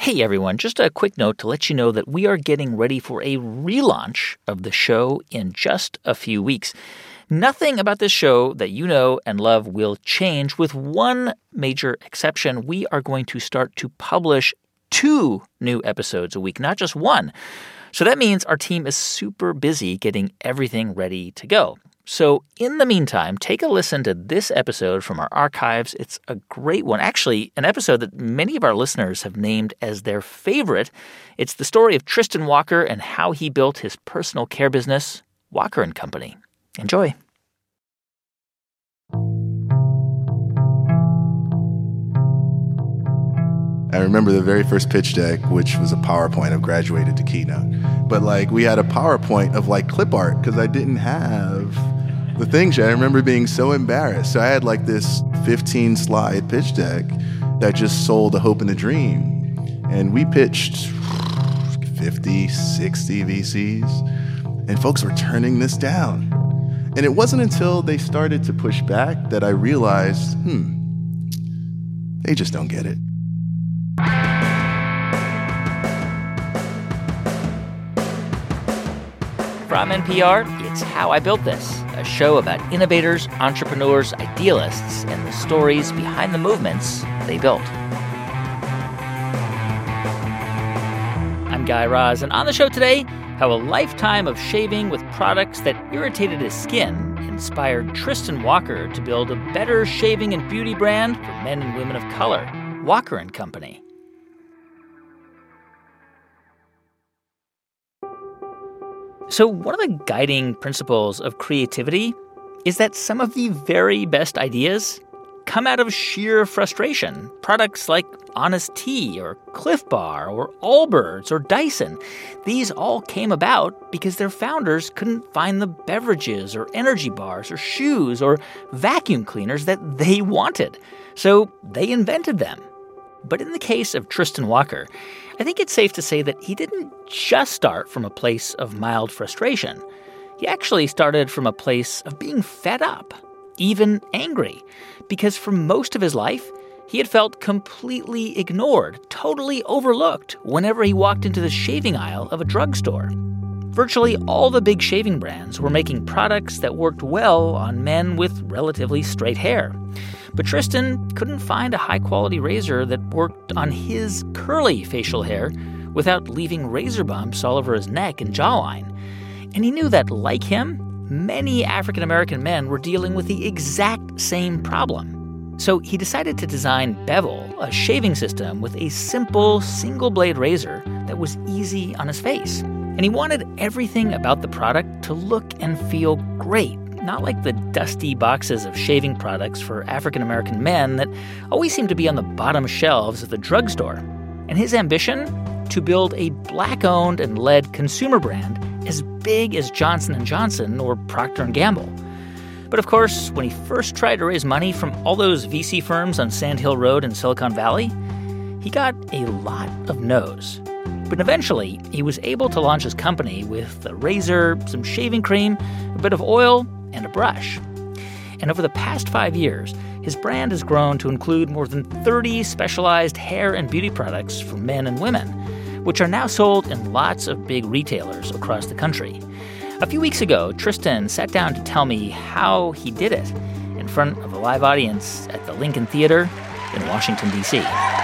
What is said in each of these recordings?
Hey everyone, just a quick note to let you know that we are getting ready for a relaunch of the show in just a few weeks. Nothing about this show that you know and love will change, with one major exception. We are going to start to publish 2 new episodes a week, not just one. So that means our team is super busy getting everything ready to go. So in the meantime, take a listen to this episode from our archives. It's a great one. Actually, an episode that many of our listeners have named as their favorite. It's the story of Tristan Walker and how he built his personal care business, Walker & Company. Enjoy. I remember the very first pitch deck, which was a PowerPoint. I've graduated to Keynote. But we had a PowerPoint of clip art because I didn't have the things yet. I remember being so embarrassed. So I had this 15-slide pitch deck that just sold a hope and a dream. And we pitched 50, 60 VCs. And folks were turning this down. And it wasn't until they started to push back that I realized, they just don't get it. From NPR, it's How I Built This, a show about innovators, entrepreneurs, idealists, and the stories behind the movements they built. I'm Guy Raz, and on the show today, how a lifetime of shaving with products that irritated his skin inspired Tristan Walker to build a better shaving and beauty brand for men and women of color, Walker & Company. So one of the guiding principles of creativity is that some of the very best ideas come out of sheer frustration. Products like Honest Tea or Cliff Bar or Allbirds or Dyson, these all came about because their founders couldn't find the beverages or energy bars or shoes or vacuum cleaners that they wanted. So they invented them. But in the case of Tristan Walker, I think it's safe to say that he didn't just start from a place of mild frustration. He actually started from a place of being fed up, even angry, because for most of his life, he had felt completely ignored, totally overlooked whenever he walked into the shaving aisle of a drugstore. Virtually all the big shaving brands were making products that worked well on men with relatively straight hair. But Tristan couldn't find a high-quality razor that worked on his curly facial hair without leaving razor bumps all over his neck and jawline. And he knew that, like him, many African-American men were dealing with the exact same problem. So he decided to design Bevel, a shaving system with a simple single-blade razor that was easy on his face. And he wanted everything about the product to look and feel great, not like the dusty boxes of shaving products for African-American men that always seem to be on the bottom shelves of the drugstore. And his ambition? To build a black-owned and led consumer brand as big as Johnson & Johnson or Procter & Gamble. But of course, when he first tried to raise money from all those VC firms on Sand Hill Road in Silicon Valley, he got a lot of no's. But eventually, he was able to launch his company with a razor, some shaving cream, a bit of oil, and a brush. And over the past 5 years, his brand has grown to include more than 30 specialized hair and beauty products for men and women, which are now sold in lots of big retailers across the country. A few weeks ago, Tristan sat down to tell me how he did it in front of a live audience at the Lincoln Theater in Washington, D.C.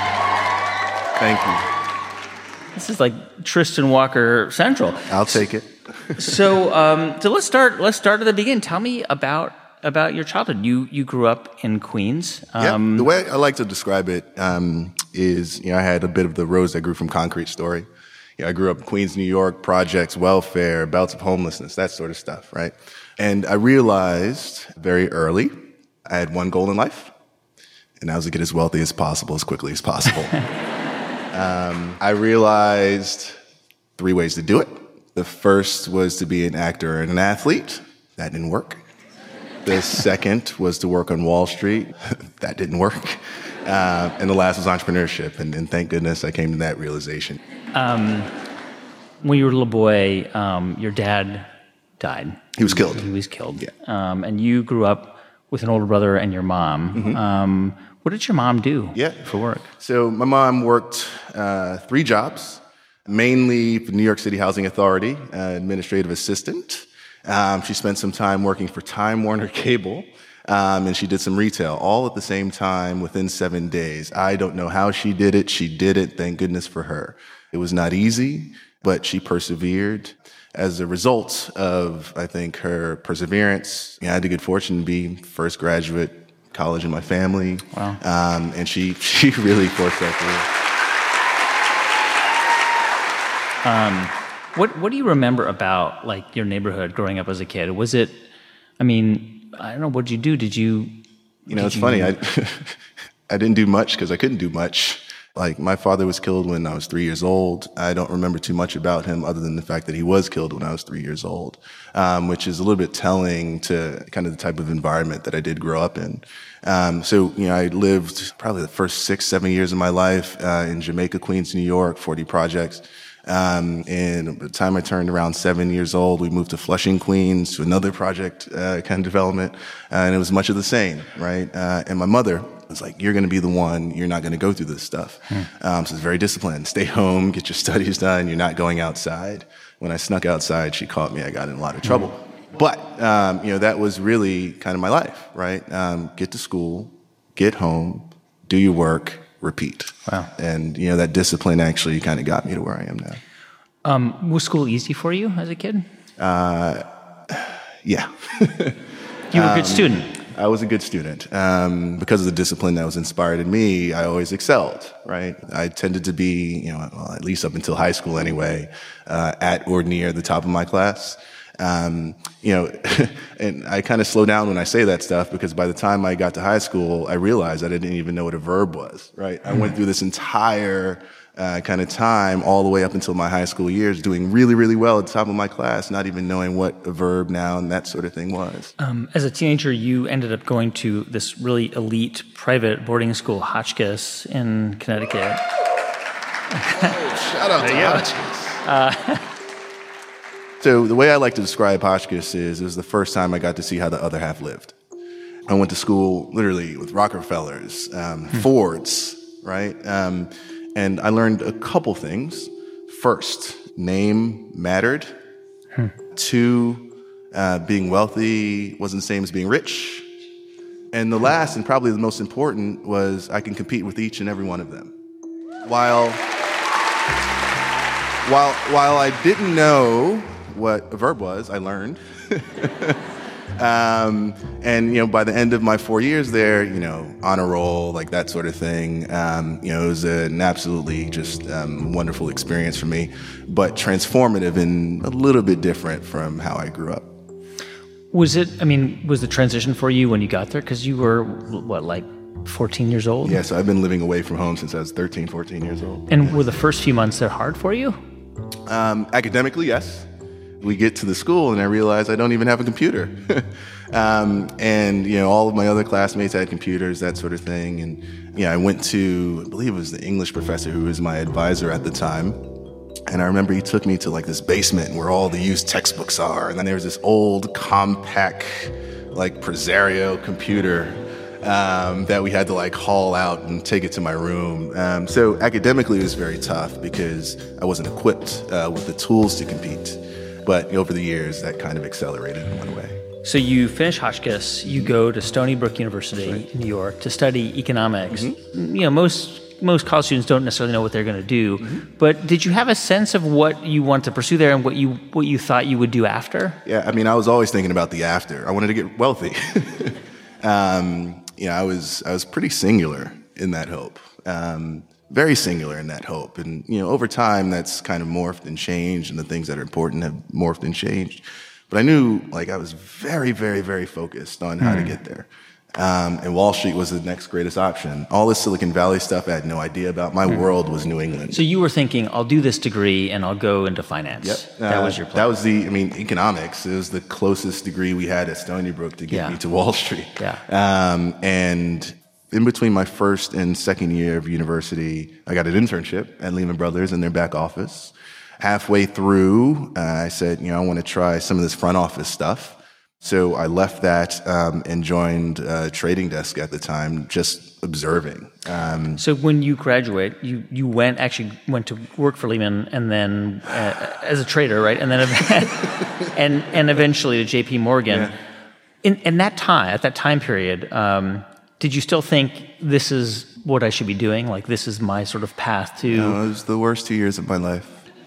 Thank you. This is like Tristan Walker Central. I'll take it. So let's start at the beginning. Tell me about your childhood. You grew up in Queens. The way I like to describe it is, I had a bit of the rose that grew from concrete story. I grew up in Queens, New York, projects, welfare, bouts of homelessness, that sort of stuff, right? And I realized very early I had one goal in life, and that was to get as wealthy as possible, as quickly as possible. I realized 3 ways to do it. The first was to be an actor and an athlete. That didn't work. The second was to work on Wall Street. That didn't work. And the last was entrepreneurship. And thank goodness I came to that realization. When you were a little boy, your dad died. He was killed. He was killed. Yeah. And you grew up with an older brother and your mom. Mm-hmm. What did your mom do Yeah. for work? So my mom worked 3 jobs, mainly for the New York City Housing Authority, administrative assistant. She spent some time working for Time Warner Cable, and she did some retail, all at the same time within 7 days. I don't know how she did it. She did it. Thank goodness for her. It was not easy, but she persevered. As a result of, I think, her perseverance, I had the good fortune to be first graduate college in my family. Wow. And she really forced that through. What do you remember about like your neighborhood growing up as a kid? Was it, I don't know, what did you do? It's funny. I didn't do much because I couldn't do much. Like, my father was killed when I was 3 years old. I don't remember too much about him other than the fact that he was killed when I was 3 years old, which is a little bit telling to kind of the type of environment that I did grow up in. So I lived probably the first 6-7 years of my life in Jamaica, Queens, New York, 40 projects. And by the time I turned around 7 years old, we moved to Flushing, Queens, to another project kind of development, and it was much of the same, right? And my mother was like, "You're going to be the one. You're not going to go through this stuff." So it's very disciplined. Stay home, get your studies done. You're not going outside. When I snuck outside, she caught me. I got in a lot of trouble. But that was really kind of my life, right? Get to school, get home, do your work, repeat. Wow. And, that discipline actually kind of got me to where I am now. Was school easy for you as a kid? Yeah. You were a good student. I was a good student. Because of the discipline that was inspired in me, I always excelled, right? I tended to be, at least up until high school anyway, at or near the top of my class. And I kind of slow down when I say that stuff because by the time I got to high school, I realized I didn't even know what a verb was, right? I went through this entire kind of time all the way up until my high school years doing really, really well at the top of my class, not even knowing what a verb, noun, that sort of thing was. As a teenager, you ended up going to this really elite private boarding school, Hotchkiss, in Connecticut. Shout out to Hotchkiss. So the way I like to describe Hotchkiss is it was the first time I got to see how the other half lived. I went to school literally with Rockefellers, Fords, right? And I learned a couple things. First, name mattered. 2, being wealthy wasn't the same as being rich. And the last, and probably the most important, was I can compete with each and every one of them. While I didn't know what a verb was, I learned. And by the end of my 4 years there, honor roll, like that sort of thing, it was an absolutely just wonderful experience for me, but transformative and a little bit different from how I grew up. Was the transition for you when you got there? Because you were, 14 years old? Yeah, so I've been living away from home since I was 13, 14 years old. And were the first few months there hard for you? Academically, yes. We get to the school and I realize I don't even have a computer. And all of my other classmates had computers, that sort of thing. And, I went to, I believe it was the English professor who was my advisor at the time. And I remember he took me to like this basement where all the used textbooks are. And then there was this old compact, like Presario computer that we had to like haul out and take it to my room. So academically it was very tough because I wasn't equipped with the tools to compete. But over the years, that kind of accelerated in one way. So you finish Hotchkiss, you go to Stony Brook University in New York to study economics. Most college students don't necessarily know what they're going to do, but did you have a sense of what you want to pursue there and what you thought you would do after? Yeah, I was always thinking about the after. I wanted to get wealthy. I was pretty singular in that hope. Very singular in that hope. And, over time, that's kind of morphed and changed, and the things that are important have morphed and changed. But I knew, I was very, very, very focused on how to get there. And Wall Street was the next greatest option. All this Silicon Valley stuff I had no idea about. My world was New England. So you were thinking, I'll do this degree and I'll go into finance. Yep. That was your plan. That was economics. It was the closest degree we had at Stony Brook to get me to Wall Street. Yeah. And in between my first and second year of university, I got an internship at Lehman Brothers in their back office. Halfway through, I said, I want to try some of this front office stuff. So I left that and joined a trading desk at the time, just observing. So when you graduate, you went to work for Lehman, and then as a trader, right? And then and eventually to J.P. Morgan. Yeah. In that time, at that time period, did you still think this is what I should be doing? Like, this is my sort of path to... No, it was the worst 2 years of my life.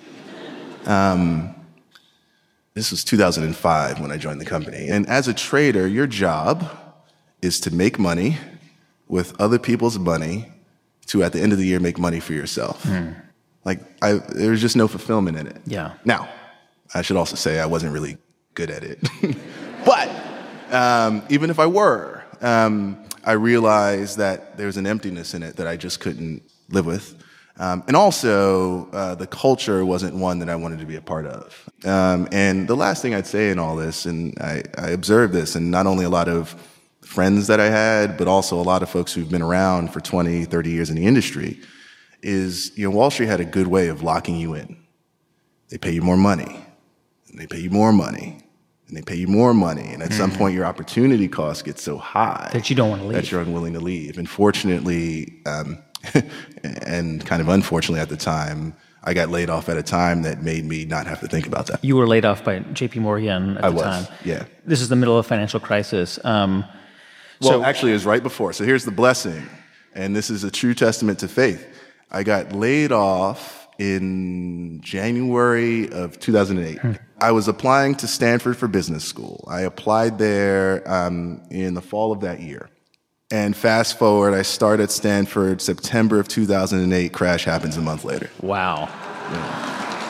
This was 2005 when I joined the company. And as a trader, your job is to make money with other people's money to, at the end of the year, make money for yourself. There was just no fulfillment in it. Yeah. Now, I should also say I wasn't really good at it. But even if I were, I realized that there was an emptiness in it that I just couldn't live with. And also, the culture wasn't one that I wanted to be a part of. And the last thing I'd say in all this, and I observed this, and not only a lot of friends that I had, but also a lot of folks who've been around for 20, 30 years in the industry, is, Wall Street had a good way of locking you in. They pay you more money, and they pay you more money, and they pay you more money. And at some point, your opportunity cost gets so high that you don't want to leave. That you're unwilling to leave. And fortunately, and kind of unfortunately at the time, I got laid off at a time that made me not have to think about that. You were laid off by J.P. Morgan at the time. Yeah. This is the middle of financial crisis. Actually, it was right before. So here's the blessing, and this is a true testament to faith. I got laid off in January of 2008. I was applying to Stanford for business school. I applied there in the fall of that year. And fast forward, I start at Stanford September of 2008. Crash happens a month later. Wow. Yeah.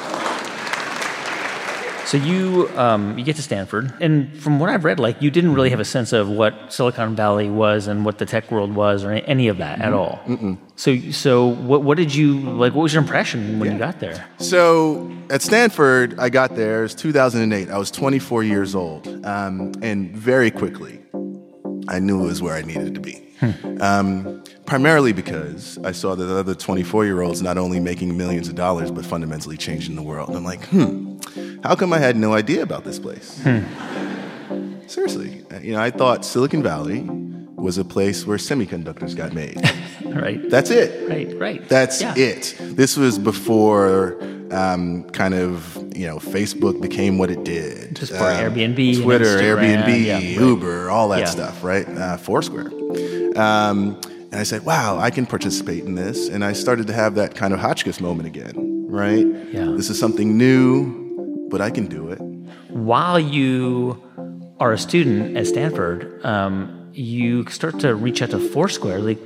So you get to Stanford, and from what I've read, you didn't really have a sense of what Silicon Valley was and what the tech world was, or any of that at all. Mm-mm. So what did you what was your impression when you got there? So at Stanford, I got there. It was 2008. I was 24 years old, and very quickly, I knew it was where I needed to be. Primarily because I saw that the other 24-year-olds not only making millions of dollars, but fundamentally changing the world. And I'm like, how come I had no idea about this place? Seriously. I thought Silicon Valley was a place where semiconductors got made. Right. That's it. Right. That's it. This was before Facebook became what it did. Just for Airbnb, Twitter, Instagram, Airbnb, Uber, all that stuff, right? Foursquare. And I said, wow, I can participate in this. And I started to have that kind of Hotchkiss moment again, right? Yeah. This is something new, but I can do it. While you are a student at Stanford, you start to reach out to Foursquare. What's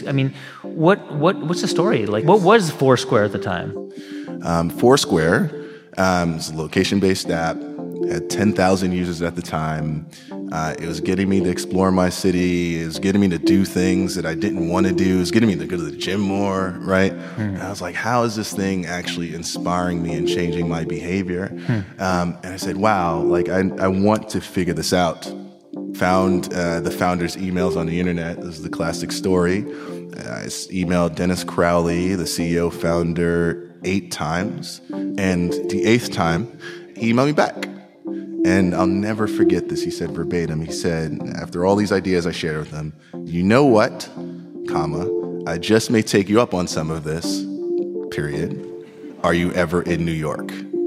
the story? What was Foursquare at the time? Foursquare is a location-based app. Had 10,000 users at the time. It was getting me to explore my city. It was getting me to do things that I didn't want to do. It was getting me to go to the gym more, right? And I was like, how is this thing actually inspiring me and changing my behavior? And I said, wow, I want to figure this out. Found the founder's emails on the internet. This is the classic story. I emailed Dennis Crowley, the CEO founder, 8 times. And the 8th time, he emailed me back. And I'll never forget this. He said verbatim, he said, after all these ideas I shared with him, you know what, I just may take you up on some of this, period. Are you ever in New York? ?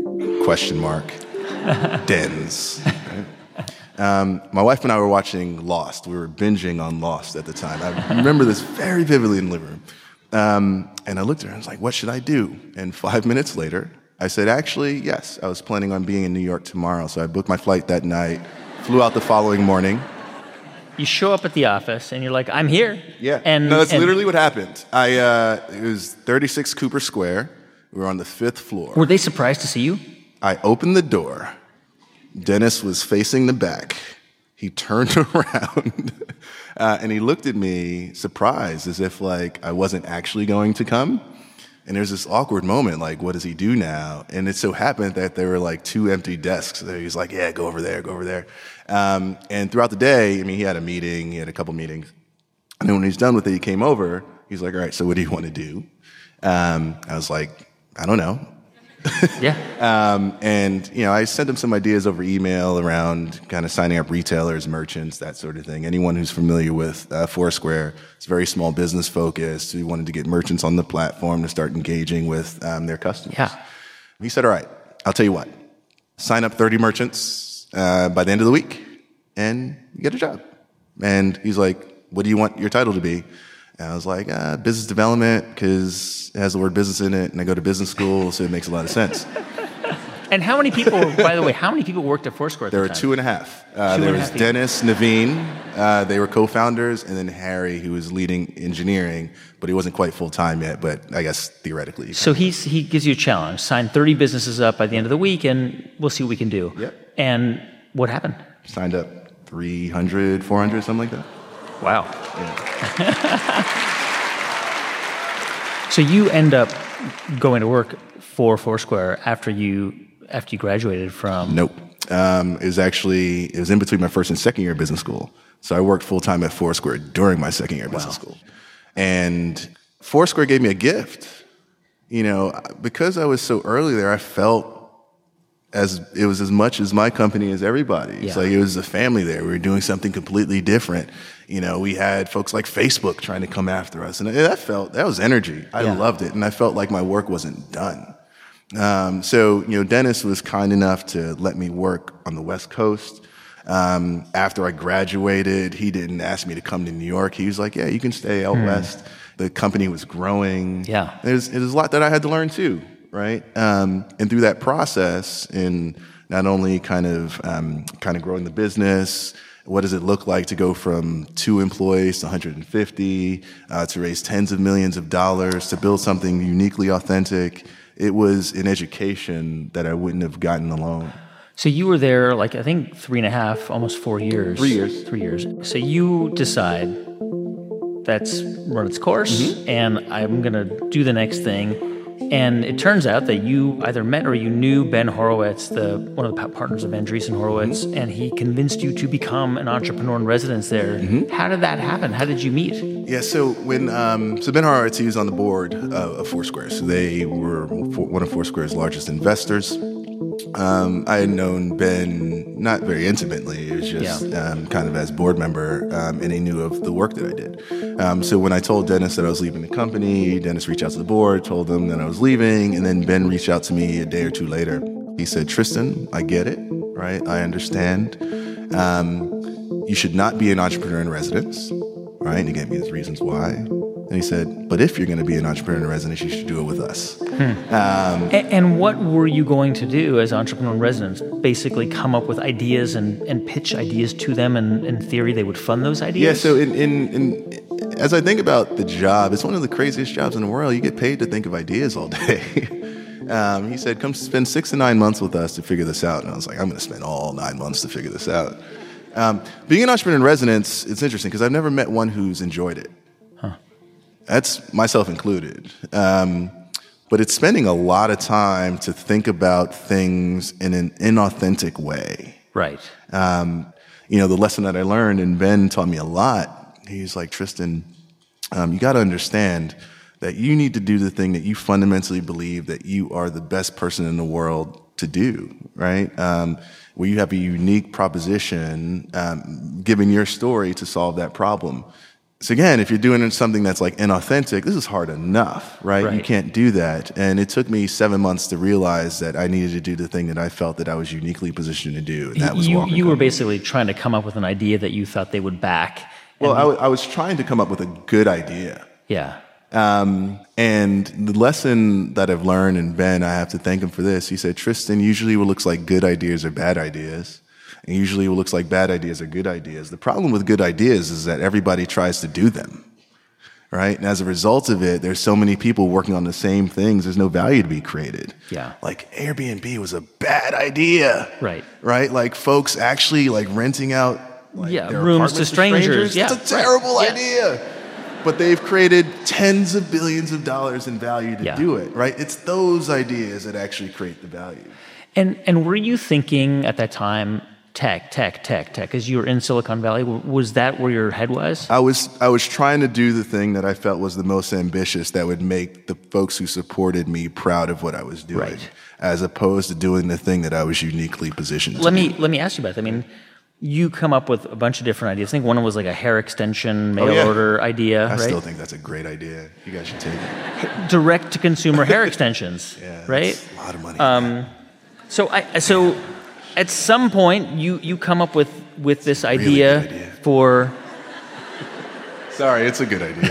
Dens. Right? My wife and I were watching Lost. We were binging on Lost at the time. I remember this very vividly in the living room. And I looked at her and I was like, what should I do? And 5 minutes later, I said, actually, yes, I was planning on being in New York tomorrow. So I booked my flight that night, flew out the following morning. You show up at the office and you're like, I'm here. Yeah. That's literally what happened. It was 36 Cooper Square. We were on the 5th floor. Were they surprised to see you? I opened the door. Dennis was facing the back. He turned around and he looked at me surprised as if I wasn't actually going to come. And there's this awkward moment, what does he do now? And it so happened that there were 2 empty desks. So he's like, yeah, go over there. And throughout the day, he had a meeting, he had a couple meetings. And then when he's done with it, he came over. He's like, all right, so what do you want to do? I was like, I don't know. Yeah. And, I sent him some ideas over email around kind of signing up retailers, merchants, that sort of thing. Anyone who's familiar with Foursquare, it's very small business focused. We wanted to get merchants on the platform to start engaging with their customers. Yeah. He said, all right, I'll tell you what. Sign up 30 merchants by the end of the week, and you get a job. And he's like, what do you want your title to be? And I was like, business development, because it has the word business in it, and I go to business school, so it makes a lot of sense. And how many people, by the way, worked at Foursquare at the time? There were 2.5. There was Dennis, Naveen, they were co-founders, and then Harry, who was leading engineering, but he wasn't quite full-time yet, but I guess theoretically. So he gives you a challenge, sign 30 businesses up by the end of the week, and we'll see what we can do. Yep. And what happened? Signed up 300, 400, something like that. Wow. Yeah. So you end up going to work for Foursquare after you graduated from... Nope. It was in between my first and second year of business school. So I worked full-time at Foursquare during my second year of business school. And Foursquare gave me a gift. Because I was so early there, I felt as it was as much as my company as everybody. Yeah. It's like it was a family there. We were doing something completely different. We had folks like Facebook trying to come after us. And that was energy. I loved it. And I felt like my work wasn't done. So Dennis was kind enough to let me work on the West Coast. After I graduated, he didn't ask me to come to New York. He was like, yeah, you can stay out West. The company was growing. Yeah. It was a lot that I had to learn too, right? And through that process, in not only kind of growing the business, what does it look like to go from 2 employees to 150, to raise tens of millions of dollars, to build something uniquely authentic? It was an education that I wouldn't have gotten alone. So you were there, I think 3.5, almost 4 years. 3 years. 3 years. So you decide that's run its course, and I'm going to do the next thing. And it turns out that you either met or you knew Ben Horowitz, one of the partners of Andreessen Horowitz, and he convinced you to become an entrepreneur in residence there. How did that happen? How did you meet? Yeah, so when Ben Horowitz, he was on the board of Foursquare. So they were one of Foursquare's largest investors. I had known Ben not very intimately. It was just kind of as board member, and he knew of the work that I did. So when I told Dennis that I was leaving the company, Dennis reached out to the board, told them that I was leaving, and then Ben reached out to me a day or two later. He said, Tristan, I get it, right? I understand. You should not be an entrepreneur in residence, right? And he gave me his reasons why. And he said, but if you're going to be an entrepreneur in residence, you should do it with us. And what were you going to do as entrepreneur in residence? Basically come up with ideas and pitch ideas to them, and in theory they would fund those ideas? Yeah, so as I think about the job, it's one of the craziest jobs in the world. You get paid to think of ideas all day. He said, come spend 6 to 9 months with us to figure this out. And I was like, I'm going to spend all 9 months to figure this out. Being an entrepreneur in residence, it's interesting because I've never met one who's enjoyed it. That's myself included. But it's spending a lot of time to think about things in an inauthentic way. Right. The lesson that I learned, and Ben taught me a lot, he's like, Tristan, you got to understand that you need to do the thing that you fundamentally believe that you are the best person in the world to do, right? Where you have a unique proposition, given your story to solve that problem. So again, if you're doing something that's inauthentic, this is hard enough, right? You can't do that. And it took me 7 months to realize that I needed to do the thing that I felt that I was uniquely positioned to do, and that was walking. You were basically trying to come up with an idea that you thought they would back. Well, I was trying to come up with a good idea. Yeah. And the lesson that I've learned, and Ben, I have to thank him for this, he said, Tristan, usually what looks like good ideas are bad ideas. And usually what looks like bad ideas are good ideas. The problem with good ideas is that everybody tries to do them, right? And as a result of it, there's so many people working on the same things, there's no value to be created. Yeah. Airbnb was a bad idea. Right. Right? Folks actually renting out their rooms to strangers. Yeah. It's a terrible idea. But they've created tens of billions of dollars in value to do it, right? It's those ideas that actually create the value. And were you thinking at that time, tech, as you were in Silicon Valley? Was that where your head was? I was trying to do the thing that I felt was the most ambitious that would make the folks who supported me proud of what I was doing, Right. as opposed to doing the thing that I was uniquely positioned to Let do. me ask you about that. I mean, you come up with a bunch of different ideas. I think one was like a hair extension mail order idea, I right? still think that's a great idea. You guys should take it. Direct to consumer hair extensions, Yeah, right? that's a lot of money. So at some point you come up with this Really idea, good idea. for Sorry, it's a good idea.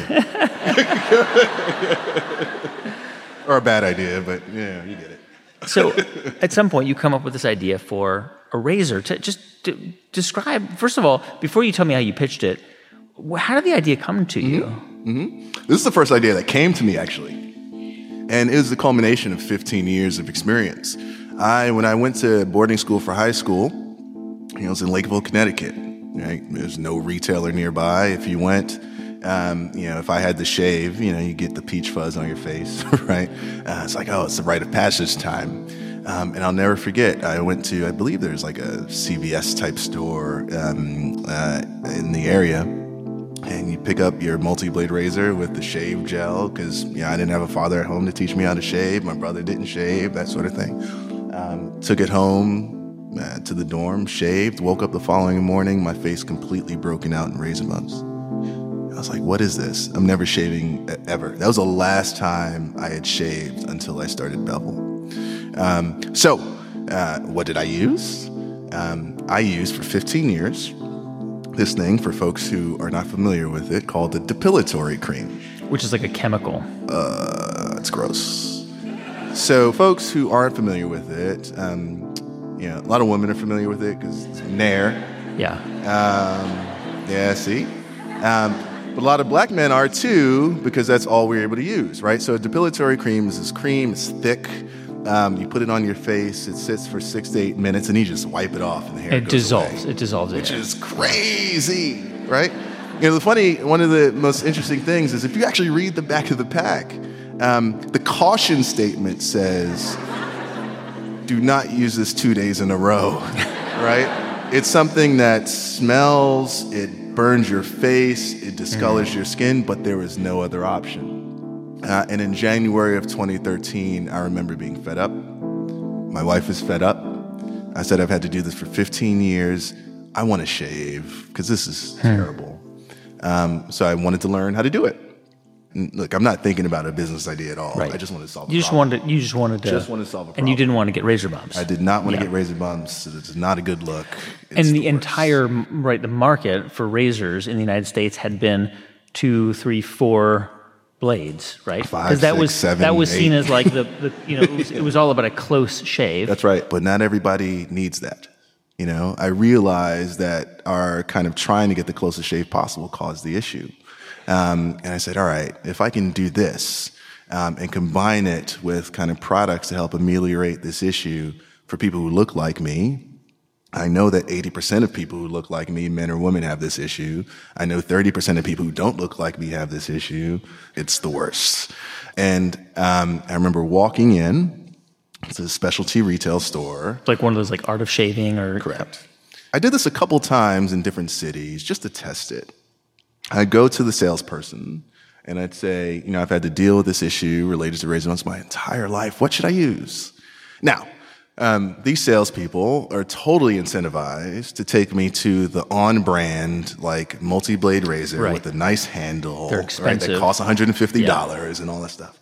Or a bad idea, but yeah, you get it. so at some point you come up with this idea for a razor. Describe, first of all, before you tell me how you pitched it, how did the idea come to you? This is the first idea that came to me, actually. And it was the culmination of 15 years of experience. When I went to boarding school for high school, it was in Lakeville, Connecticut. Right? There's no retailer nearby. If you went, if I had to shave, you get the peach fuzz on your face, right? It's like, oh, it's the rite of passage time. And I'll never forget, I went to, I believe there's like a CVS type store in the area. And you pick up your multi-blade razor with the shave gel, because I didn't have a father at home to teach me how to shave. My brother didn't shave, that sort of thing. Took it home to the dorm, shaved, woke up the following morning, my face completely broken out in razor bumps. I was like, what is this? I'm never shaving ever. That was the last time I had shaved until I started Bevel. What did I use? I used for 15 years this thing, for folks who are not familiar with it, called the depilatory cream. Which is like a chemical. It's gross. So folks who aren't familiar with it, a lot of women are familiar with it because it's Nair. Yeah. See? But a lot of black men are too, because that's all we're able to use, right? So a depilatory cream is this cream, it's thick. You put it on your face, it sits for 6 to 8 minutes, and you just wipe it off, and the hair goes dissolves. away. It dissolves. Which is crazy, right? One of the most interesting things is if you actually read the back of the pack, the caution statement says, do not use this 2 days in a row, right? It's something that smells, it burns your face, it discolors your skin, but there is no other option. And in January of 2013, I remember being fed up. My wife is fed up. I said, I've had to do this for 15 years. I want to shave because this is terrible. So I wanted to learn how to do it. And look, I'm not thinking about a business idea at all. Right. I just wanted to solve a You problem. just wanted to Just wanted to solve a problem. And you didn't want to get razor bumps. I did not want to get razor bumps. It's not a good look. It's And the worst. entire the market for razors in the United States had been 2, 3, 4 blades, right? 5, that 6, was 7, that was seen 8. as like it was all about a close shave. That's right. But not everybody needs that. I realized that our kind of trying to get the closest shave possible caused the issue. And I said, all right, if I can do this and combine it with kind of products to help ameliorate this issue for people who look like me, I know that 80% of people who look like me, men or women, have this issue. I know 30% of people who don't look like me have this issue. It's the worst. And I remember walking in to a specialty retail store. Like one of those like Art of Shaving or... Correct. I did this a couple times in different cities just to test it. I'd go to the salesperson and I'd say, I've had to deal with this issue related to razor bumps my entire life. What should I use? Now, these salespeople are totally incentivized to take me to the on-brand, like multi-blade razor with a nice handle. They're expensive. Right, that costs $150 and all that stuff.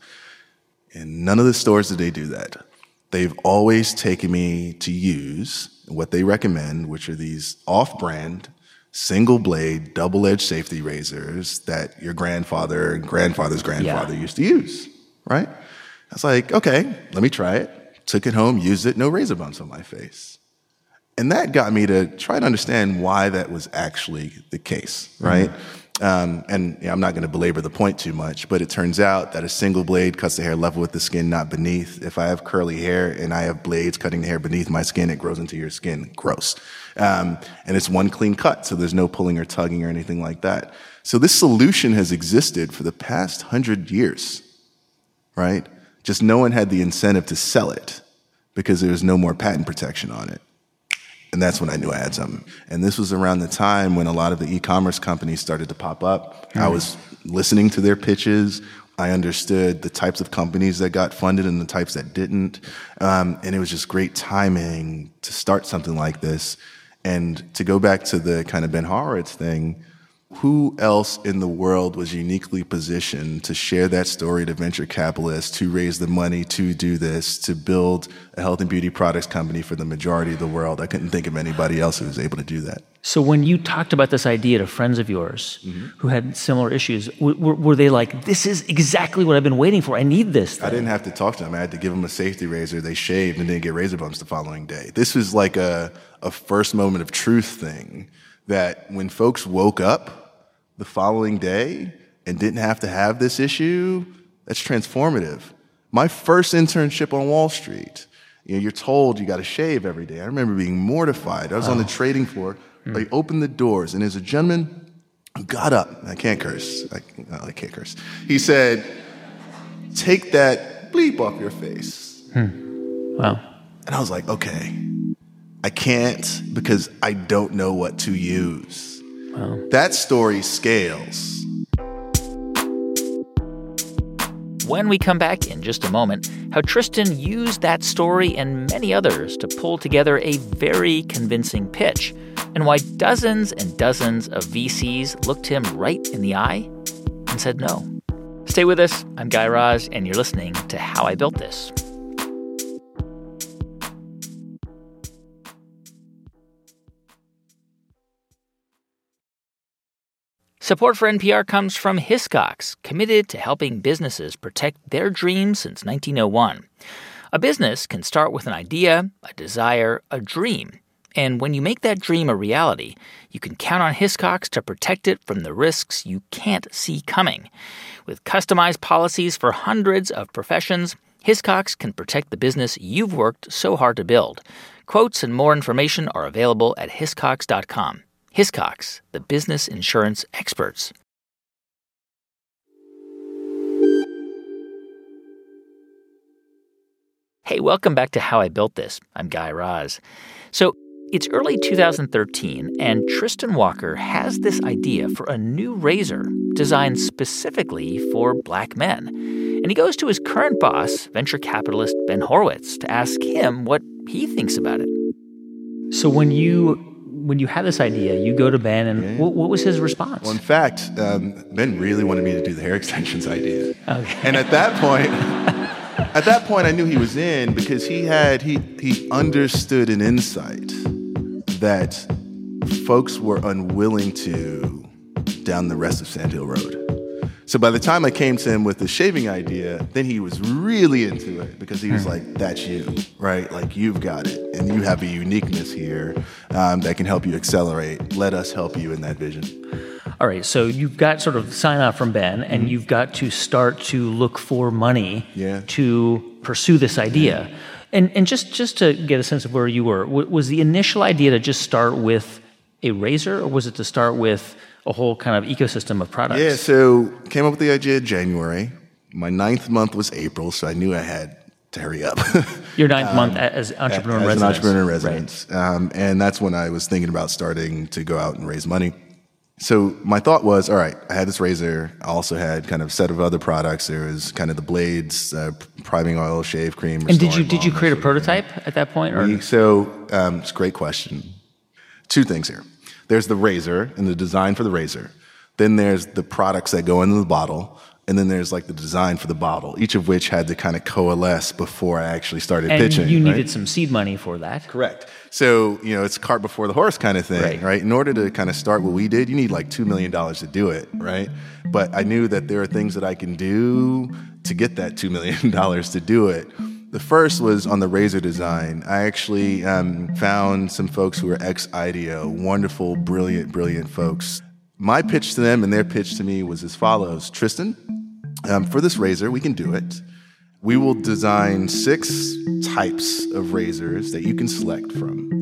In none of the stores did they do that. They've always taken me to use what they recommend, which are these off-brand, single-blade, double-edged safety razors that your grandfather and grandfather's grandfather used to use, right? I was like, okay, let me try it. Took it home, used it, no razor bumps on my face. And that got me to try to understand why that was actually the case, right? I'm not going to belabor the point too much, but it turns out that a single blade cuts the hair level with the skin, not beneath. If I have curly hair and I have blades cutting the hair beneath my skin, it grows into your skin. Gross. And it's one clean cut, so there's no pulling or tugging or anything like that. So this solution has existed for the past 100 years, right? Just no one had the incentive to sell it because there was no more patent protection on it. And that's when I knew I had something. And this was around the time when a lot of the e-commerce companies started to pop up. I was listening to their pitches. I understood the types of companies that got funded and the types that didn't. And it was just great timing to start something like this. And to go back to the kind of Ben Horowitz thing, who else in the world was uniquely positioned to share that story to venture capitalists, to raise the money to do this, to build a health and beauty products company for the majority of the world? I couldn't think of anybody else who was able to do that. So when you talked about this idea to friends of yours who had similar issues, were they like, this is exactly what I've been waiting for, I need this thing? I didn't have to talk to them. I had to give them a safety razor. They shaved and didn't get razor bumps the following day. This was like a first moment of truth thing, that when folks woke up the following day and didn't have to have this issue, that's transformative. My first internship on Wall Street, you're told you got to shave every day. I remember being mortified. I was on the trading floor. They opened the doors, and there's a gentleman who got up. I can't curse. I can't curse. He said, "Take that bleep off your face." Wow. And I was like, okay, I can't because I don't know what to use. Wow. That story scales. When we come back in just a moment, how Tristan used that story and many others to pull together a very convincing pitch, and why dozens and dozens of VCs looked him right in the eye and said no. Stay with us. I'm Guy Raz, and you're listening to How I Built This. Support for NPR comes from Hiscox, committed to helping businesses protect their dreams since 1901. A business can start with an idea, a desire, a dream. And when you make that dream a reality, you can count on Hiscox to protect it from the risks you can't see coming. With customized policies for hundreds of professions, Hiscox can protect the business you've worked so hard to build. Quotes and more information are available at hiscox.com. Hiscox, the business insurance experts. Hey, welcome back to How I Built This. I'm Guy Raz. So it's early 2013, and Tristan Walker has this idea for a new razor designed specifically for Black men. And he goes to his current boss, venture capitalist Ben Horowitz, to ask him what he thinks about it. So when you had this idea, you go to Ben, and what was his response? Well, in fact, Ben really wanted me to do the hair extensions idea. Okay. And at that point, I knew he was in, because he understood an insight that folks were unwilling to down the rest of Sand Hill Road. So by the time I came to him with the shaving idea, then he was really into it, because he was like, that's you, right? Like, you've got it, and you have a uniqueness here that can help you accelerate. Let us help you in that vision. All right, so you've got sort of sign off from Ben, and you've got to start to look for money to pursue this idea. And just to get a sense of where you were, was the initial idea to just start with a razor, or was it to start with a whole kind of ecosystem of products? Yeah, so came up with the idea in January. My 9th month was April, so I knew I had to hurry up. Your 9th month as entrepreneur in residence. As an entrepreneur in residence. Right. And that's when I was thinking about starting to go out and raise money. So my thought was, all right, I had this razor. I also had kind of a set of other products. There was kind of the blades, priming oil, shave cream. And did you create a prototype at that point? Or? It's a great question. 2 things here. There's the razor and the design for the razor. Then there's the products that go into the bottle. And then there's like the design for the bottle, each of which had to kind of coalesce before I actually started pitching. And you needed some seed money for that. Correct. So, it's cart before the horse kind of thing, right? In order to kind of start what we did, you need like $2 million to do it, right? But I knew that there are things that I can do to get that $2 million to do it. The first was on the razor design. I actually found some folks who were ex-IDEO, wonderful, brilliant folks. My pitch to them and their pitch to me was as follows. Tristan, for this razor, we can do it. We will design 6 types of razors that you can select from.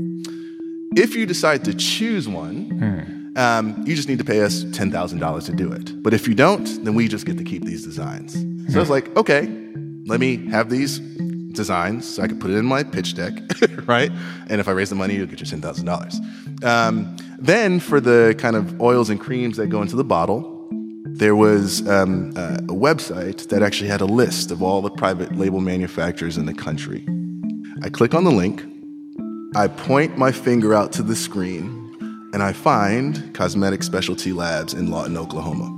If you decide to choose one, you just need to pay us $10,000 to do it. But if you don't, then we just get to keep these designs. So I was like, okay, let me have these designs so I could put it in my pitch deck, right? And if I raise the money, you'll get your $10,000. Then for the kind of oils and creams that go into the bottle, there was a website that actually had a list of all the private label manufacturers in the country. I click on the link, I point my finger out to the screen, and I find Cosmetic Specialty Labs in Lawton, Oklahoma.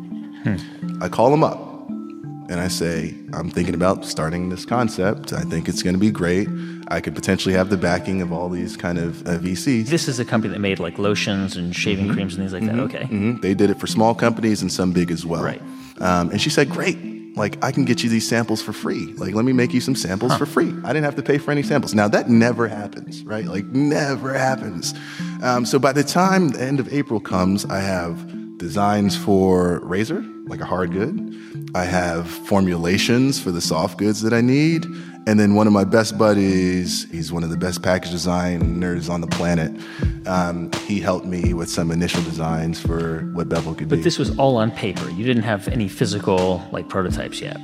I call them up, and I say, I'm thinking about starting this concept. I think it's going to be great. I could potentially have the backing of all these kind of VCs. This is a company that made like lotions and shaving creams and things like that. Okay. They did it for small companies and some big as well. Right. And she said, great. Like, I can get you these samples for free. Like, let me make you some samples for free. I didn't have to pay for any samples. Now, that never happens, right? Like, never happens. So by the time the end of April comes, I have designs for razor, like a hard good. I have formulations for the soft goods that I need. And then one of my best buddies, he's one of the best package designers on the planet. He helped me with some initial designs for what Bevel could be. But this was all on paper. You didn't have any physical like prototypes yet.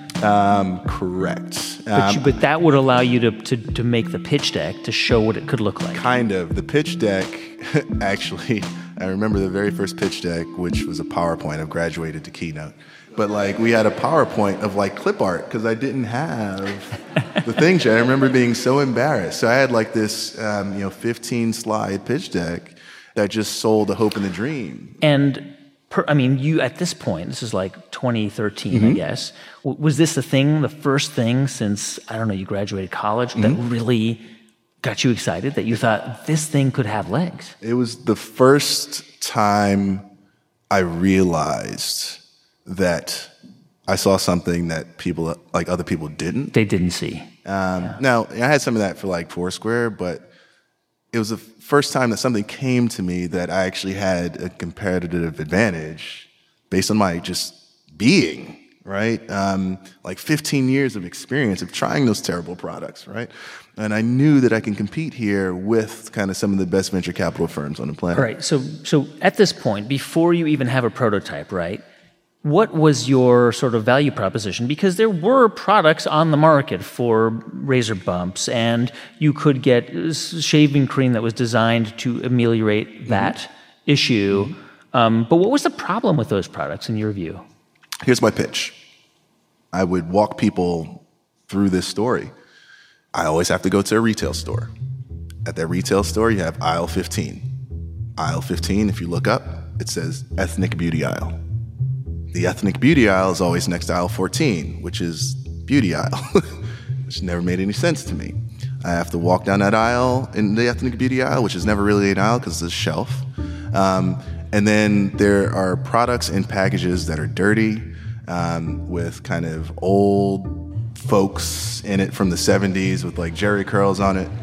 Correct. But that would allow you to make the pitch deck to show what it could look like. Kind of. The pitch deck, actually, I remember the very first pitch deck, which was a PowerPoint. I've graduated to Keynote. But like we had a PowerPoint of like clip art because I didn't have the things yet. I remember being so embarrassed. So I had like this 15 slide pitch deck that just sold the hope and the dream. And you at this point, this is like 2013, I guess. Was this the first thing since, I don't know, you graduated college that really got you excited, that you thought this thing could have legs? It was the first time I realized that I saw something that people, like other people didn't. They didn't see. Now, I had some of that for like Foursquare, but it was the first time that something came to me that I actually had a competitive advantage based on my just being, right? Like 15 years of experience of trying those terrible products, right? And I knew that I can compete here with kind of some of the best venture capital firms on the planet. All right. So at this point, before you even have a prototype, right? What was your sort of value proposition? Because there were products on the market for razor bumps, and you could get shaving cream that was designed to ameliorate that issue. But what was the problem with those products in your view? Here's my pitch. I would walk people through this story. I always have to go to a retail store. At that retail store, you have aisle 15. Aisle 15, if you look up, it says ethnic beauty aisle. The ethnic beauty aisle is always next to aisle 14, which is beauty aisle, which never made any sense to me. I have to walk down that aisle in the ethnic beauty aisle, which is never really an aisle because it's a shelf. And then there are products in packages that are dirty, with kind of old folks in it from the 70s with like Jerry curls on it.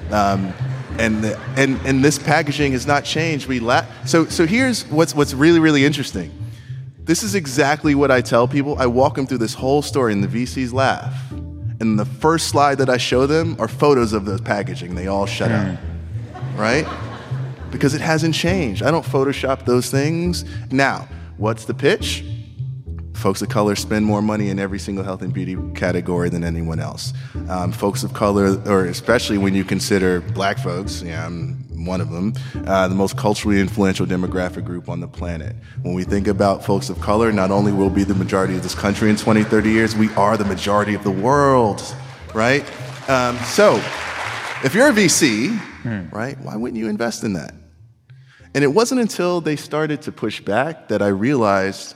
And this packaging has not changed. So here's what's really, really interesting. This is exactly what I tell people. I walk them through this whole story and the VCs laugh. And the first slide that I show them are photos of the packaging. They all shut up, right? Because it hasn't changed. I don't Photoshop those things. Now, what's the pitch? Folks of color spend more money in every single health and beauty category than anyone else. Folks of color, or especially when you consider black folks, I'm one of them, the most culturally influential demographic group on the planet. When we think about folks of color, not only will we be the majority of this country in 20, 30 years, we are the majority of the world, right? So if you're a VC, right, why wouldn't you invest in that? And it wasn't until they started to push back that I realized,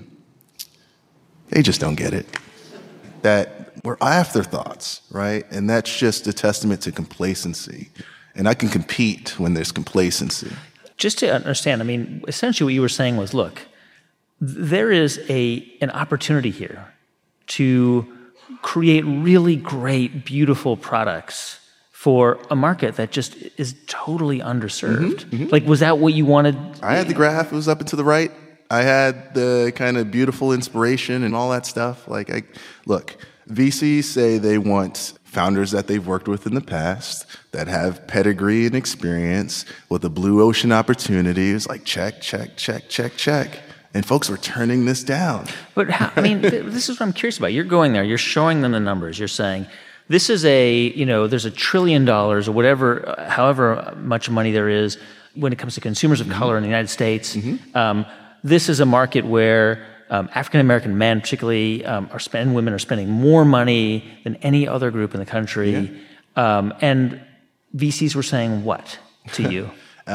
they just don't get it. That we're afterthoughts, right? And that's just a testament to complacency. And I can compete when there's complacency. Just to understand, essentially what you were saying was, look, there is an opportunity here to create really great, beautiful products for a market that just is totally underserved. Like, was that what you wanted? I had the graph. It was up and to the right. I had the kind of beautiful inspiration and all that stuff. Look, VCs say they want founders that they've worked with in the past that have pedigree and experience with a blue ocean opportunity. It's like check, check, check, check, check. And folks were turning this down. But this is what I'm curious about. You're going there, you're showing them the numbers. You're saying, This is there's $1 trillion or whatever, however much money there is when it comes to consumers of color in the United States. This is a market where African-American men particularly women are spending more money than any other group in the country. And VCs were saying what to you?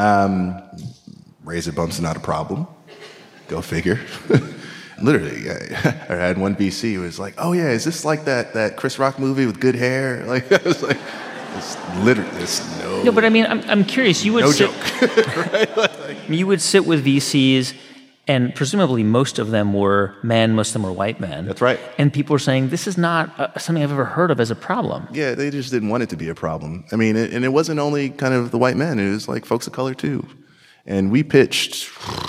Razor bumps are not a problem. Go figure. Literally, I had one VC who was like, "Oh yeah, is this like that Chris Rock movie with good hair?" Like I was like, "It's literally no." No, but I mean, I'm curious. You would no sit, joke, right? You would sit with VCs, and presumably most of them were men, most of them were white men. That's right. And people were saying this is not something I've ever heard of as a problem. Yeah, they just didn't want it to be a problem. I mean, and it wasn't only kind of the white men; it was like folks of color too. And we pitched,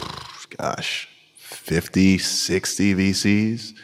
50, 60 VCs.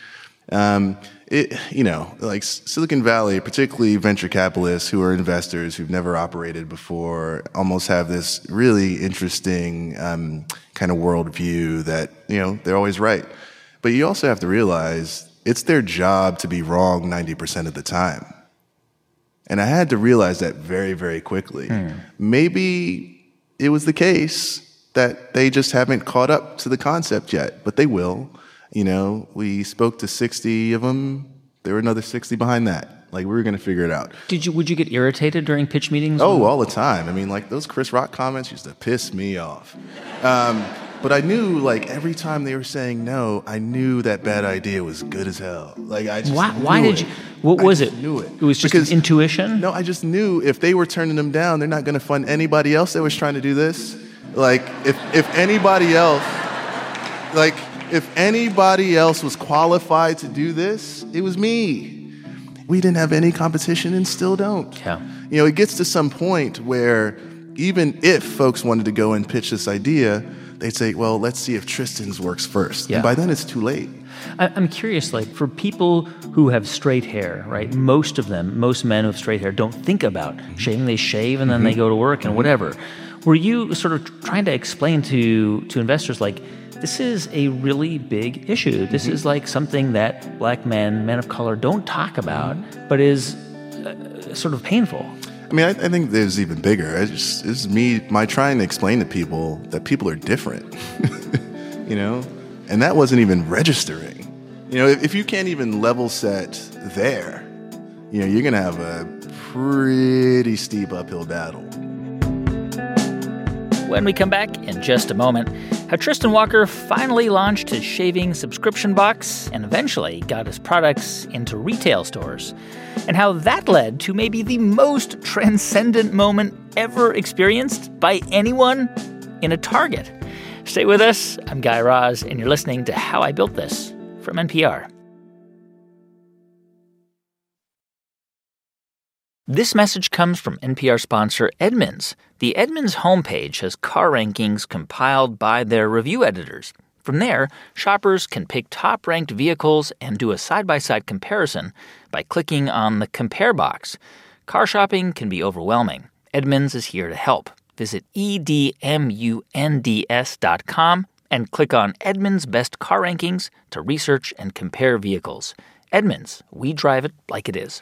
Like Silicon Valley, particularly venture capitalists who are investors who've never operated before, almost have this really interesting kind of worldview that, they're always right. But you also have to realize it's their job to be wrong 90% of the time. And I had to realize that very, very quickly. Maybe it was the case that they just haven't caught up to the concept yet, but they will. We spoke to 60 of them. There were another 60 behind that. Like, we were going to figure it out. Would you get irritated during pitch meetings? Oh, all the time. I mean, like, those Chris Rock comments used to piss me off. But I knew, like, every time they were saying no, I knew that bad idea was good as hell. Like, I just Why did you? What was it? Knew it. It was just intuition? No, I just knew if they were turning them down, they're not going to fund anybody else that was trying to do this. Like, if anybody else was qualified to do this, it was me. We didn't have any competition and still don't. Yeah. It gets to some point where even if folks wanted to go and pitch this idea, they'd say, well, let's see if Tristan's works first. Yeah. And by then it's too late. I'm curious, like, for people who have straight hair, right? Most men who have straight hair don't think about shaving. They shave and then they go to work and whatever. Were you sort of trying to explain to investors, like, this is a really big issue. This is like something that black men of color don't talk about, but is sort of painful. I mean, I think there's even bigger. It's my trying to explain to people that people are different, and that wasn't even registering. If you can't even level set there, you're going to have a pretty steep uphill battle. When we come back in just a moment, how Tristan Walker finally launched his shaving subscription box and eventually got his products into retail stores, and how that led to maybe the most transcendent moment ever experienced by anyone in a Target. Stay with us. I'm Guy Raz, and you're listening to How I Built This from NPR. This message comes from NPR sponsor Edmunds. The Edmunds homepage has car rankings compiled by their review editors. From there, shoppers can pick top-ranked vehicles and do a side-by-side comparison by clicking on the Compare box. Car shopping can be overwhelming. Edmunds is here to help. Visit edmunds.com and click on Edmunds Best Car Rankings to research and compare vehicles. Edmunds, we drive it like it is.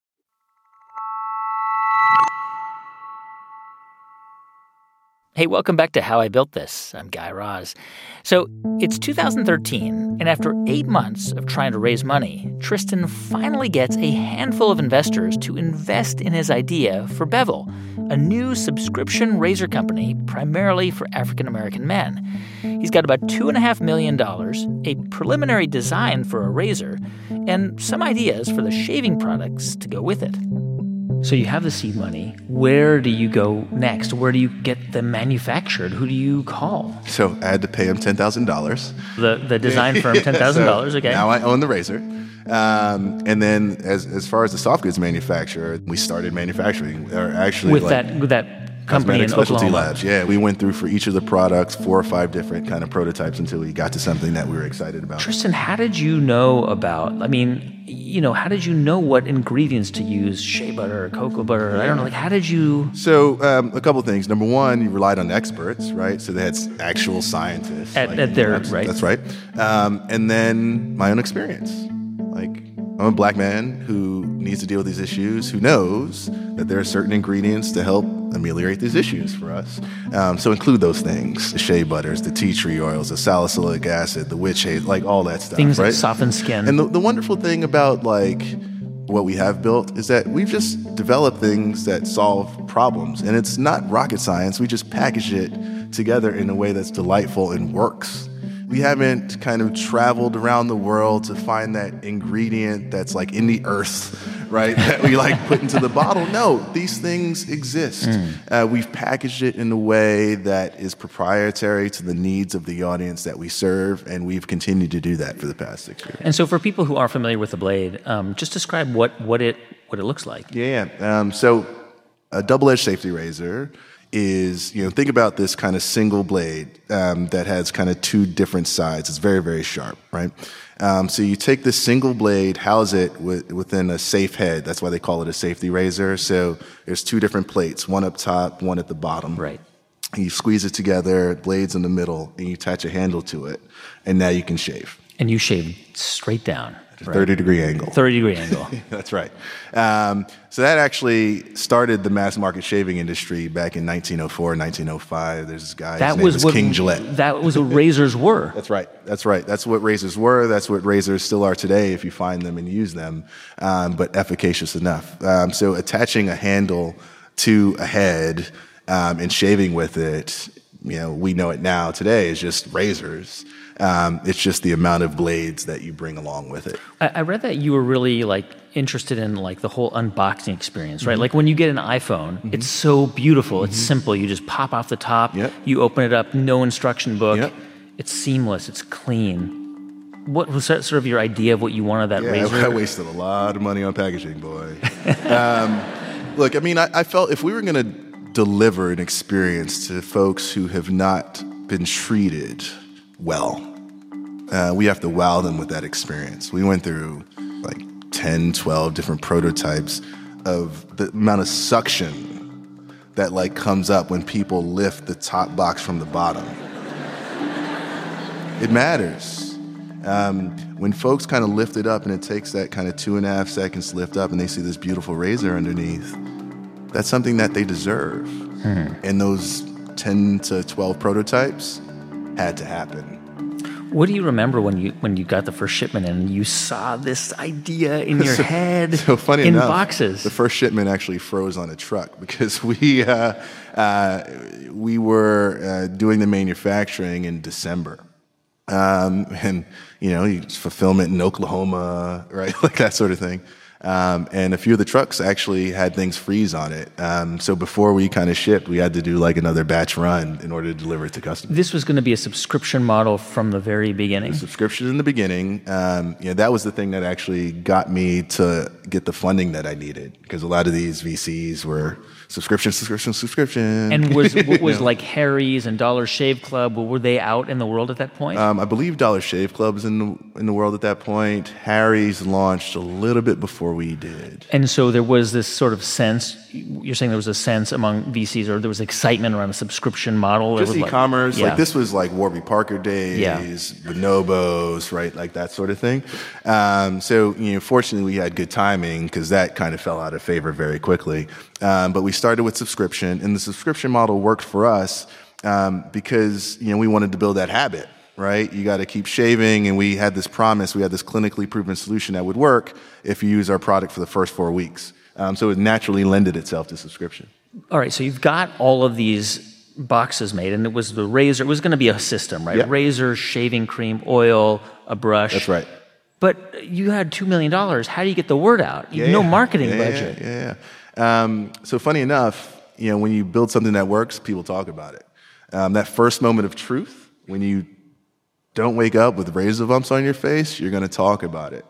Hey, welcome back to How I Built This. I'm Guy Raz. So it's 2013, and after 8 months of trying to raise money, Tristan finally gets a handful of investors to invest in his idea for Bevel, a new subscription razor company primarily for African-American men. He's got about $2.5 million, a preliminary design for a razor, and some ideas for the shaving products to go with it. So you have the seed money. Where do you go next? Where do you get them manufactured? Who do you call? So I had to pay him $10,000. The design firm, $10,000, okay. Now I own the razor. And then as far as the soft goods manufacturer, we started manufacturing. Or actually, with that company in Specialty Oklahoma. Labs. Yeah, we went through for each of the products 4 or 5 different kind of prototypes until we got to something that we were excited about. Tristan, how did you know about, how did you know what ingredients to use? Shea butter, cocoa butter, I don't know, how did you? So a couple of things. Number one, you relied on experts, right? So they had actual scientists. At their, right. That's right. And then my own experience. I'm a black man who needs to deal with these issues who knows that there are certain ingredients to help ameliorate these issues for us. So include those things, the shea butters, the tea tree oils, the salicylic acid, the witch hazel, like all that stuff. Things right? that soften skin. And the wonderful thing about like what we have built is that we've just developed things that solve problems. And it's not rocket science. We just package it together in a way that's delightful and works. We haven't kind of traveled around the world to find that ingredient that's like in the earth, right? That we like put into the bottle. No, these things exist. We've packaged it in a way that is proprietary to the needs of the audience that we serve, and we've continued to do that for the past 6 years. And so for people who aren't familiar with the blade, just describe what it looks like. So a double-edged safety razor is, think about this kind of single blade that has kind of two different sides. It's very, very sharp, right? So you take this single blade, house it within a safe head. That's why they call it a safety razor. So there's two different plates, one up top, one at the bottom. Right. And you squeeze it together, blades in the middle, and you attach a handle to it, and now you can shave. And you shave straight down. At a 30-degree angle. 30-degree angle. That's right. So that actually started the mass market shaving industry back in 1904, 1905. There's this guy, his name was King Gillette. That was what razors were. That's right. That's what razors were. That's what razors still are today if you find them and use them, but efficacious enough. So attaching a handle to a head and shaving with it, we know it now today is just razors. It's just the amount of blades that you bring along with it. I read that you were really interested in the whole unboxing experience, right? Like when you get an iPhone, it's so beautiful. It's simple. You just pop off the top. Yep. You open it up, no instruction book. Yep. It's seamless. It's clean. What was that sort of your idea of what you wanted that razor? I wasted a lot of money on packaging, boy. Look, I felt if we were going to deliver an experience to folks who have not been treated well, we have to wow them with that experience. We went through 10, 12 different prototypes of the amount of suction that comes up when people lift the top box from the bottom. It matters. When folks kind of lift it up and it takes that kind of 2.5 seconds to lift up and they see this beautiful razor underneath, that's something that they deserve. And those 10 to 12 prototypes had to happen. What do you remember when you got the first shipment and you saw this idea in your head so funny in enough, boxes? The first shipment actually froze on a truck because we were doing the manufacturing in December. And fulfillment in Oklahoma, right? That sort of thing. And a few of the trucks actually had things freeze on it. So before we kind of shipped, we had to do another batch run in order to deliver it to customers. This was going to be a subscription model from the very beginning. Subscription in the beginning. That was the thing that actually got me to get the funding that I needed, because a lot of these VCs were subscription. And was like Harry's and Dollar Shave Club, were they out in the world at that point? I believe Dollar Shave Club was in the world at that point. Harry's launched a little bit before we did. And so there was this sort of sense, you're saying there was a sense among VCs, or there was excitement around a subscription model? Just e-commerce. Yeah. This was Warby Parker days, Bonobos, right? That sort of thing. So, fortunately we had good timing because that kind of fell out of favor very quickly. But we started with subscription, and the subscription model worked for us because, we wanted to build that habit. Right? You got to keep shaving, and we had this promise, we had this clinically proven solution that would work if you use our product for the first 4 weeks. So it naturally lended itself to subscription. All right, so you've got all of these boxes made, and it was the razor, it was going to be a system, right? Yep. Razor, shaving cream, oil, a brush. That's right. But you had $2 million. How do you get the word out? No marketing budget. So funny enough, when you build something that works, people talk about it. That first moment of truth, when you don't wake up with razor bumps on your face, you're going to talk about it.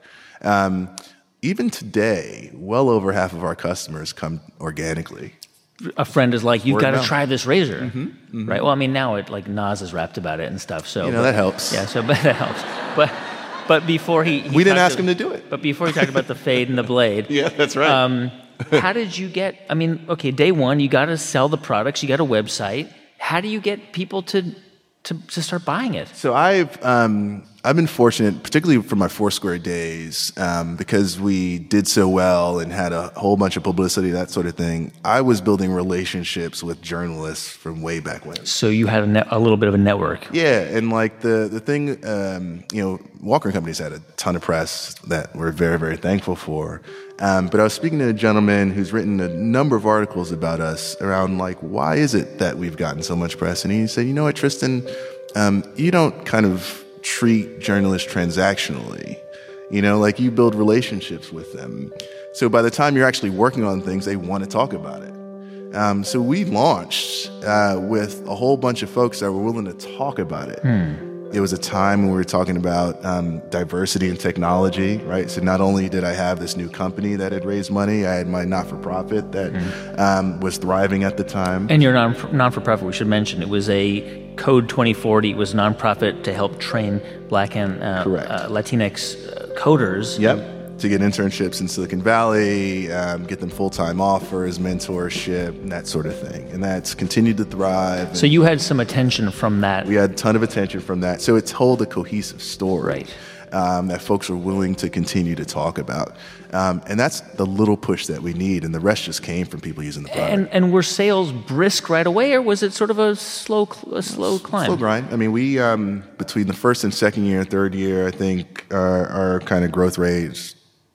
Even today, well over half of our customers come organically. A friend is like, you've got to mouth. try this razor, right? Well, now it Nas is rapped about it and stuff. So that helps. Yeah, but that helps. But before he we didn't ask him to do it. But before he talked about the fade and the blade, yeah, that's right. How did you get? Day one, you got to sell the products. You got a website. How do you get people to to start buying it? So I've been fortunate, particularly from my Foursquare days, because we did so well and had a whole bunch of publicity, that sort of thing. I was building relationships with journalists from way back when. So you had a little bit of a network. Yeah, and like the thing, Walker & Company's had a ton of press that we're very, very thankful for. But I was speaking to a gentleman who's written a number of articles about us around like, why is it that we've gotten so much press? And he said, you know what, Tristan, you don't kind of treat journalists transactionally. Like you build relationships with them. So by the time you're actually working on things, they want to talk about it. So we launched with a whole bunch of folks that were willing to talk about it. It was a time when we were talking about diversity in technology, right? So not only did I have this new company that had raised money, I had my not-for-profit that was thriving at the time. And your non-for-profit, we should mention, it was a Code 2040. It was a nonprofit to help train Black and Latinx coders. Yep. To get internships in Silicon Valley, get them full-time offers, mentorship, and that sort of thing. And that's continued to thrive. So you had some attention from that. We had a ton of attention from that. So it told a cohesive story that folks were willing to continue to talk about. And that's the little push that we need, and the rest just came from people using the product. And were sales brisk right away, or was it sort of a slow climb? Slow grind. I mean, we, between the first and second year and third year, I think our kind of growth rates,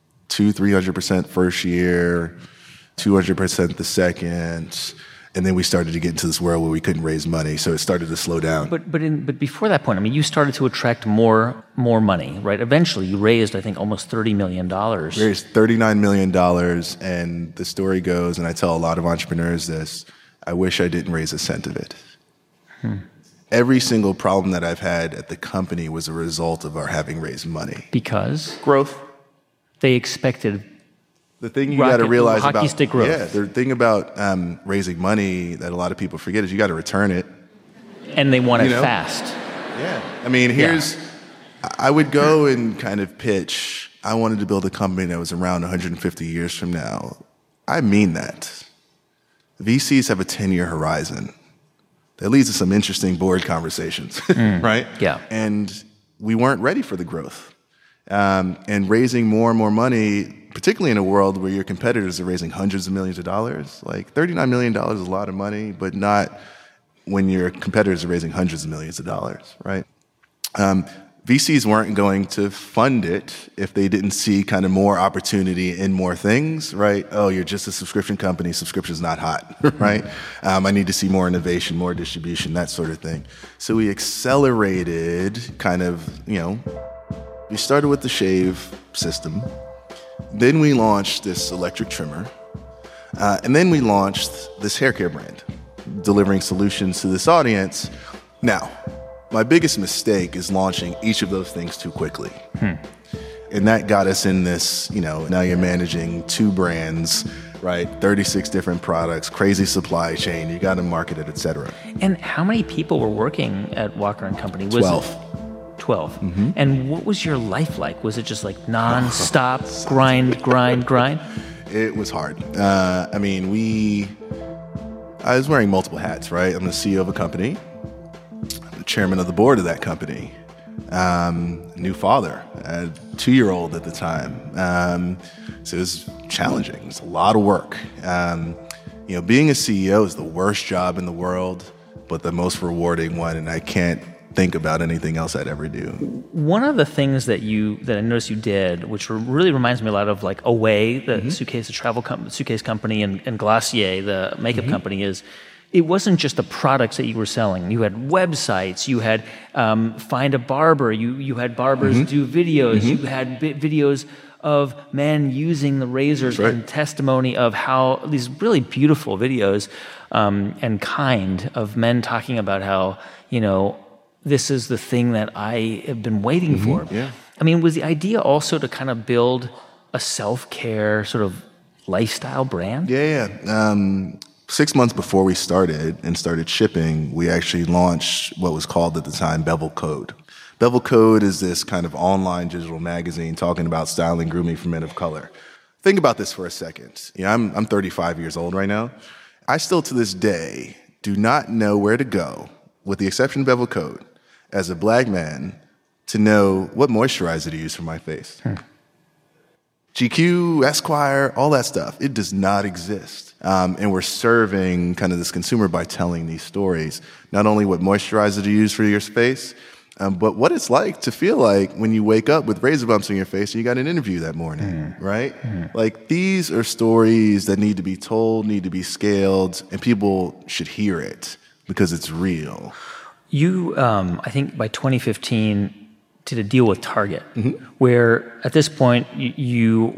300% first year, 200% the second, and then we started to get into this world where we couldn't raise money, so it started to slow down. But before that point, I mean, you started to attract more money, right? Eventually, you raised, I think, almost $30 million. We raised $39 million, and the story goes, and I tell a lot of entrepreneurs this, I wish I didn't raise a cent of it. Every single problem that I've had at the company was a result of our having raised money. Because? Growth. They expected the thing you got to realize hockey stick growth. Yeah, the thing about raising money that a lot of people forget is you got to return it. And they want it fast. Yeah. I mean, I would go and kind of pitch, I wanted to build a company that was around 150 years from now. I mean that. VCs have a 10-year horizon. That leads to some interesting board conversations, right? Yeah. And we weren't ready for the growth. And raising more and more money, particularly in a world where your competitors are raising hundreds of millions of dollars. Like $39 million is a lot of money, but not when your competitors are raising hundreds of millions of dollars, right? VCs weren't going to fund it if they didn't see kind of more opportunity in more things, right? Oh, you're just a subscription company. Subscription's not hot, right? I need to see more innovation, more distribution, that sort of thing. So we accelerated kind of, we started with the shave system. Then we launched this electric trimmer. And then we launched this hair care brand, delivering solutions to this audience. Now, my biggest mistake is launching each of those things too quickly. And that got us in this, now you're managing 2 brands, right? 36 different products, crazy supply chain. You got to market it, et cetera. And how many people were working at Walker & Company? 12. 12. And what was your life like? Was it just like non-stop grind? It was hard. I was wearing multiple hats, right? I'm the CEO of a company. I'm the chairman of the board of that company. New father, a 2-year-old at the time. So it was challenging. It was a lot of work. Being a CEO is the worst job in the world, but the most rewarding one, and I can't think about anything else I'd ever do. One of the things that I noticed you did, which really reminds me a lot of like Away, the suitcase company, and Glossier, the makeup company, is it wasn't just the products that you were selling. You had websites, you had Find a Barber, you had barbers do videos, you had videos of men using the razors, and testimony of how these really beautiful videos and kind of men talking about how, this is the thing that I have been waiting for. Yeah. I mean, was the idea also to kind of build a self-care sort of lifestyle brand? Yeah. 6 months before we started shipping, we actually launched what was called at the time Bevel Code. Bevel Code is this kind of online digital magazine talking about styling, grooming for men of color. Think about this for a second. I'm 35 years old right now. I still to this day do not know where to go with the exception of Bevel Code, as a black man, to know what moisturizer to use for my face. GQ, Esquire, all that stuff, it does not exist. And we're serving kind of this consumer by telling these stories, not only what moisturizer to use for your face, but what it's like to feel like when you wake up with razor bumps on your face and you got an interview that morning, right? Like, these are stories that need to be told, need to be scaled, and people should hear it because it's real. You, I think by 2015, did a deal with Target, where at this point you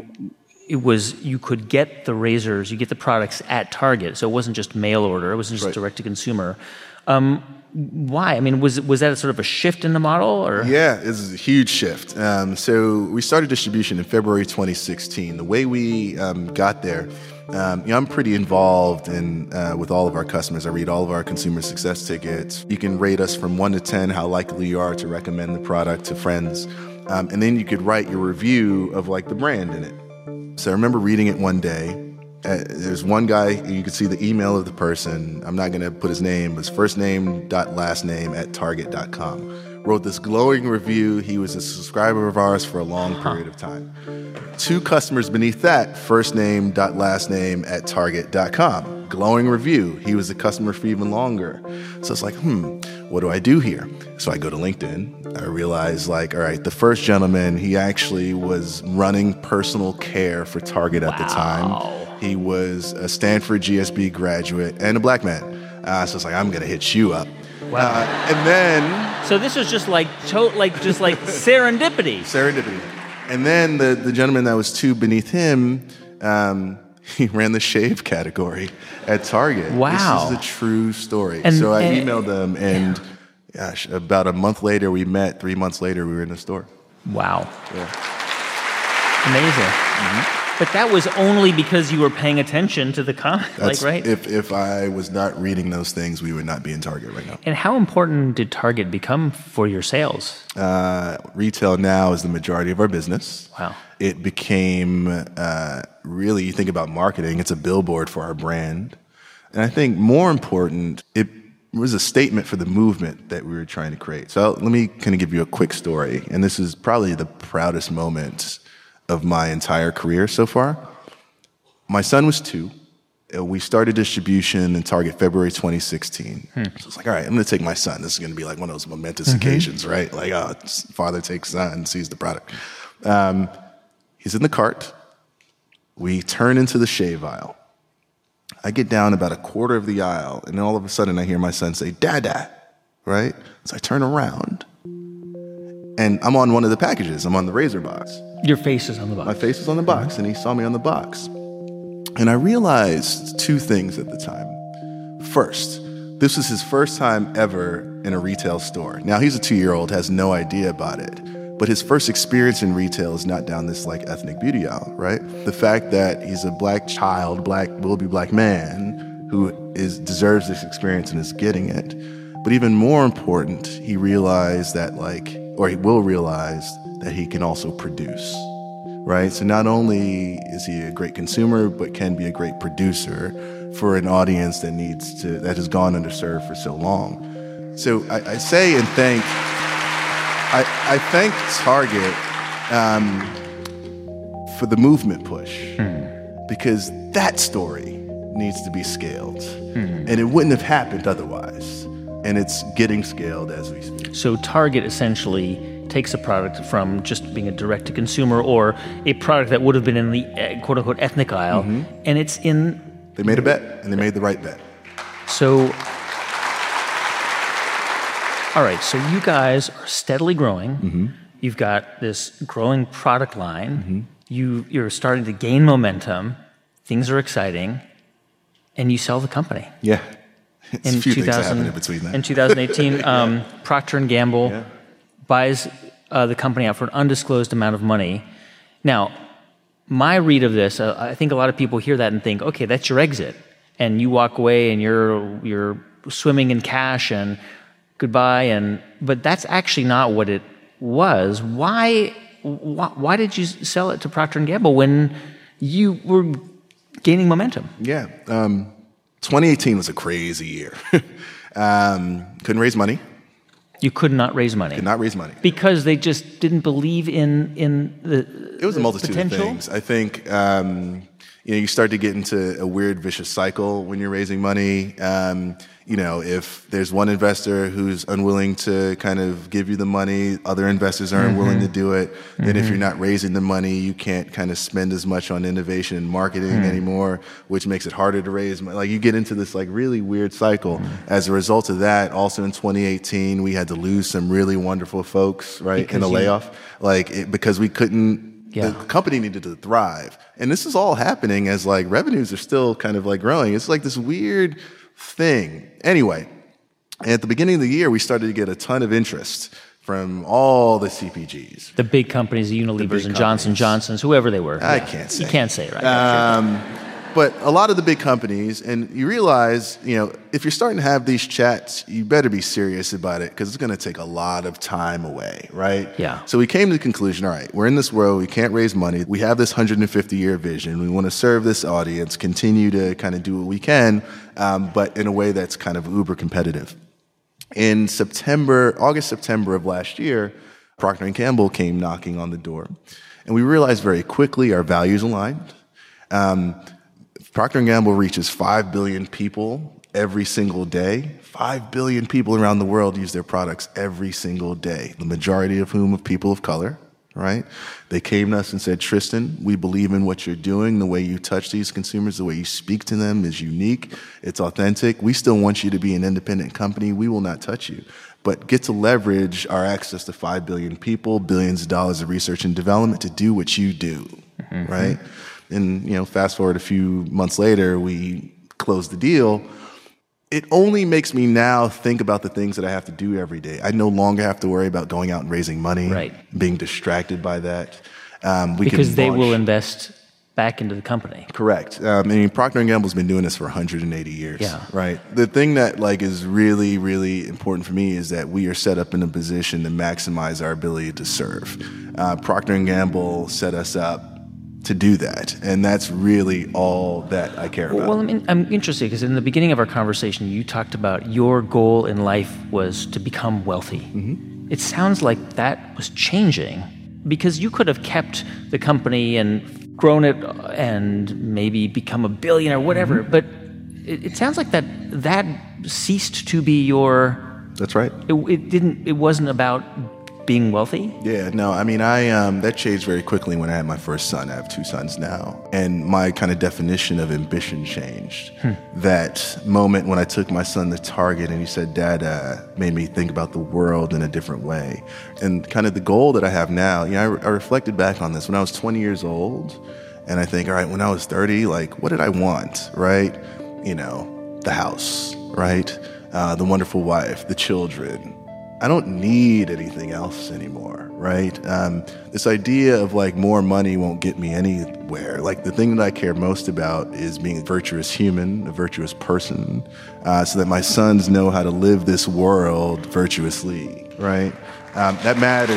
could get the razors, you get the products at Target, so it wasn't just mail order, it wasn't just direct to consumer. Why? I mean, was that a sort of a shift in the model, or? Yeah, it's a huge shift. So we started distribution in February 2016. The way we got there, I'm pretty involved in with all of our customers. I read all of our consumer success tickets. You can rate us from 1 to 10 how likely you are to recommend the product to friends, and then you could write your review of like the brand in it. So I remember reading it one day. There's one guy, you could see the email of the person. I'm not going to put his name, but his first name dot last name at target.com. Wrote this glowing review. He was a subscriber of ours for a long period of time. 2 customers beneath that, first name dot last name at target.com. Glowing review. He was a customer for even longer. So it's like, what do I do here? So I go to LinkedIn. I realize, like, all right, the first gentleman, he actually was running personal care for Target at the time. He was a Stanford GSB graduate and a black man. So it's like, I'm going to hit you up. Wow. And then... So this was just like serendipity. Serendipity. And then the gentleman that was 2 beneath him, he ran the shave category at Target. Wow. This is a true story. So I emailed them, and gosh, about a month later we met. 3 months later, we were in the store. Wow. Yeah. Amazing. But that was only because you were paying attention to the comment, right? If I was not reading those things, we would not be in Target right now. And how important did Target become for your sales? Retail now is the majority of our business. Wow. It became, really, you think about marketing, it's a billboard for our brand. And I think more important, it was a statement for the movement that we were trying to create. So let me kind of give you a quick story. And this is probably the proudest moment of my entire career so far. My son was 2. We started distribution in Target February 2016. So it's like, all right, I'm going to take my son. This is going to be like one of those momentous occasions, right? Like, father takes son, sees the product. He's in the cart. We turn into the shave aisle. I get down about a quarter of the aisle, and then all of a sudden I hear my son say, "Dada," right? So I turn around, and I'm on one of the packages. I'm on the razor box. Your face is on the box. My face is on the box, and he saw me on the box. And I realized 2 things at the time. First, this was his first time ever in a retail store. Now, he's a 2-year-old, has no idea about it. But his first experience in retail is not down this, like, ethnic beauty aisle, right? The fact that he's a black child, will-be black man, who deserves this experience and is getting it. But even more important, he realized that, he will realize that he can also produce, right? So not only is he a great consumer, but can be a great producer for an audience that has gone underserved for so long. So I say and thank, I thank Target for the movement push, because that story needs to be scaled, and it wouldn't have happened otherwise. And it's getting scaled as we speak. So Target essentially takes a product from just being a direct-to-consumer or a product that would have been in the quote-unquote ethnic aisle, and it's in... They made a bet, and they made the right bet. So, all right, so you guys are steadily growing. You've got this growing product line. You're starting to gain momentum. Things are exciting, and you sell the company. Yeah. It's a few things that happened in between that. In 2018, Procter & Gamble buys the company out for an undisclosed amount of money. Now, my read of this, I think a lot of people hear that and think, okay, that's your exit. And you walk away and you're swimming in cash and goodbye. But that's actually not what it was. Why did you sell it to Procter & Gamble when you were gaining momentum? Yeah. 2018 was a crazy year. Couldn't raise money. You could not raise money. Could not raise money. Because they just didn't believe in the It was a multitude potential? of things. I think you start to get into a weird vicious cycle when you're raising money. If there's one investor who's unwilling to kind of give you the money, other investors aren't willing to do it. Then if you're not raising the money, you can't kind of spend as much on innovation and marketing anymore, which makes it harder to raise money. Like you get into this like really weird cycle. As a result of that, also in 2018, we had to lose some really wonderful folks, right, in a layoff, because we couldn't. Yeah. The company needed to thrive. And this is all happening as like revenues are still kind of like growing. It's like this weird thing. Anyway, at the beginning of the year, we started to get a ton of interest from all the CPGs. The big companies, the Unilevers and Johnson Johnsons, whoever they were. I can't say. You can't say, right? But a lot of the big companies, and you realize, if you're starting to have these chats, you better be serious about it because it's going to take a lot of time away, right? Yeah. So we came to the conclusion, all right, we're in this world, we can't raise money. We have this 150-year vision. We want to serve this audience, continue to kind of do what we can, but in a way that's kind of uber competitive. In August, September of last year, Procter & Gamble came knocking on the door. And we realized very quickly our values aligned. Procter & Gamble reaches 5 billion people every single day. 5 billion people around the world use their products every single day, the majority of whom are people of color, right? They came to us and said, Tristan, we believe in what you're doing. The way you touch these consumers, the way you speak to them is unique. It's authentic. We still want you to be an independent company. We will not touch you, but get to leverage our access to 5 billion people, billions of dollars of research and development to do what you do, right? And, fast forward a few months later, we closed the deal. It only makes me now think about the things that I have to do every day. I no longer have to worry about going out and raising money, being distracted by that. Because they will invest back into the company. Correct. Procter & Gamble's been doing this for 180 years, yeah. Right? The thing that is really, really important for me is that we are set up in a position to maximize our ability to serve. Procter & Gamble set us up to do that, and that's really all that I care about. Well, I'm interested because in the beginning of our conversation, you talked about your goal in life was to become wealthy. Mm-hmm. It sounds like that was changing because you could have kept the company and grown it and maybe become a billionaire, whatever, but it sounds like that ceased to be your... That's right. It wasn't about being wealthy? Yeah, no, I that changed very quickly when I had my first son. I have 2 sons now. And my kind of definition of ambition changed. That moment when I took my son to Target and he said, Dad, made me think about the world in a different way. And kind of the goal that I have now, I reflected back on this when I was 20 years old. And I think, all right, when I was 30, what did I want, right? The house, right? The wonderful wife, the children. I don't need anything else anymore, right? This idea of more money won't get me anywhere. The thing that I care most about is being a virtuous human, a virtuous person, so that my sons know how to live this world virtuously, right? That matters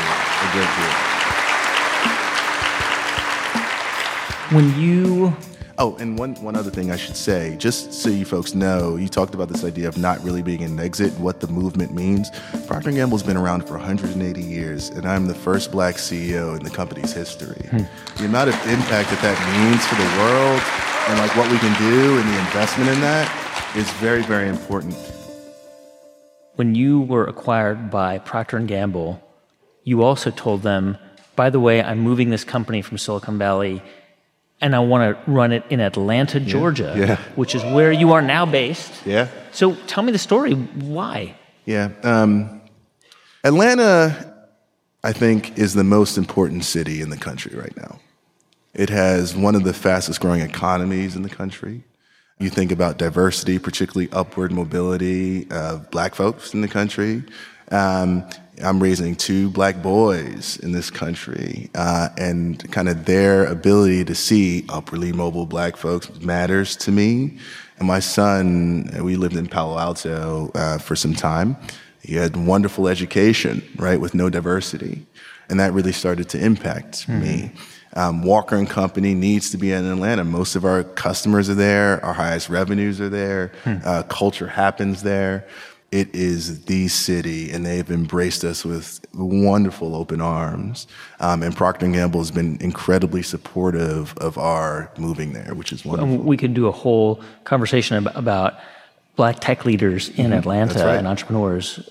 to me a great deal. When you... Oh, and one other thing I should say, just so you folks know, you talked about this idea of not really being an exit, what the movement means. Procter & Gamble's been around for 180 years, and I'm the first black CEO in the company's history. The amount of impact that means for the world and what we can do and the investment in that is very, very important. When you were acquired by Procter & Gamble, you also told them, by the way, I'm moving this company from Silicon Valley and I want to run it in Atlanta, Georgia, which is where you are now based. Yeah. So tell me the story. Why? Yeah. Atlanta, I think, is the most important city in the country right now. It has one of the fastest growing economies in the country. You think about diversity, particularly upward mobility of black folks in the country. I'm raising 2 black boys in this country, and kind of their ability to see upwardly mobile black folks matters to me. And my son, we lived in Palo Alto for some time. He had wonderful education, right, with no diversity. And that really started to impact me. Walker & Company needs to be in Atlanta. Most of our customers are there. Our highest revenues are there. Culture happens there. It is the city, and they've embraced us with wonderful open arms. And Procter & Gamble has been incredibly supportive of our moving there, which is wonderful. We could do a whole conversation about Black tech leaders in Atlanta and entrepreneurs.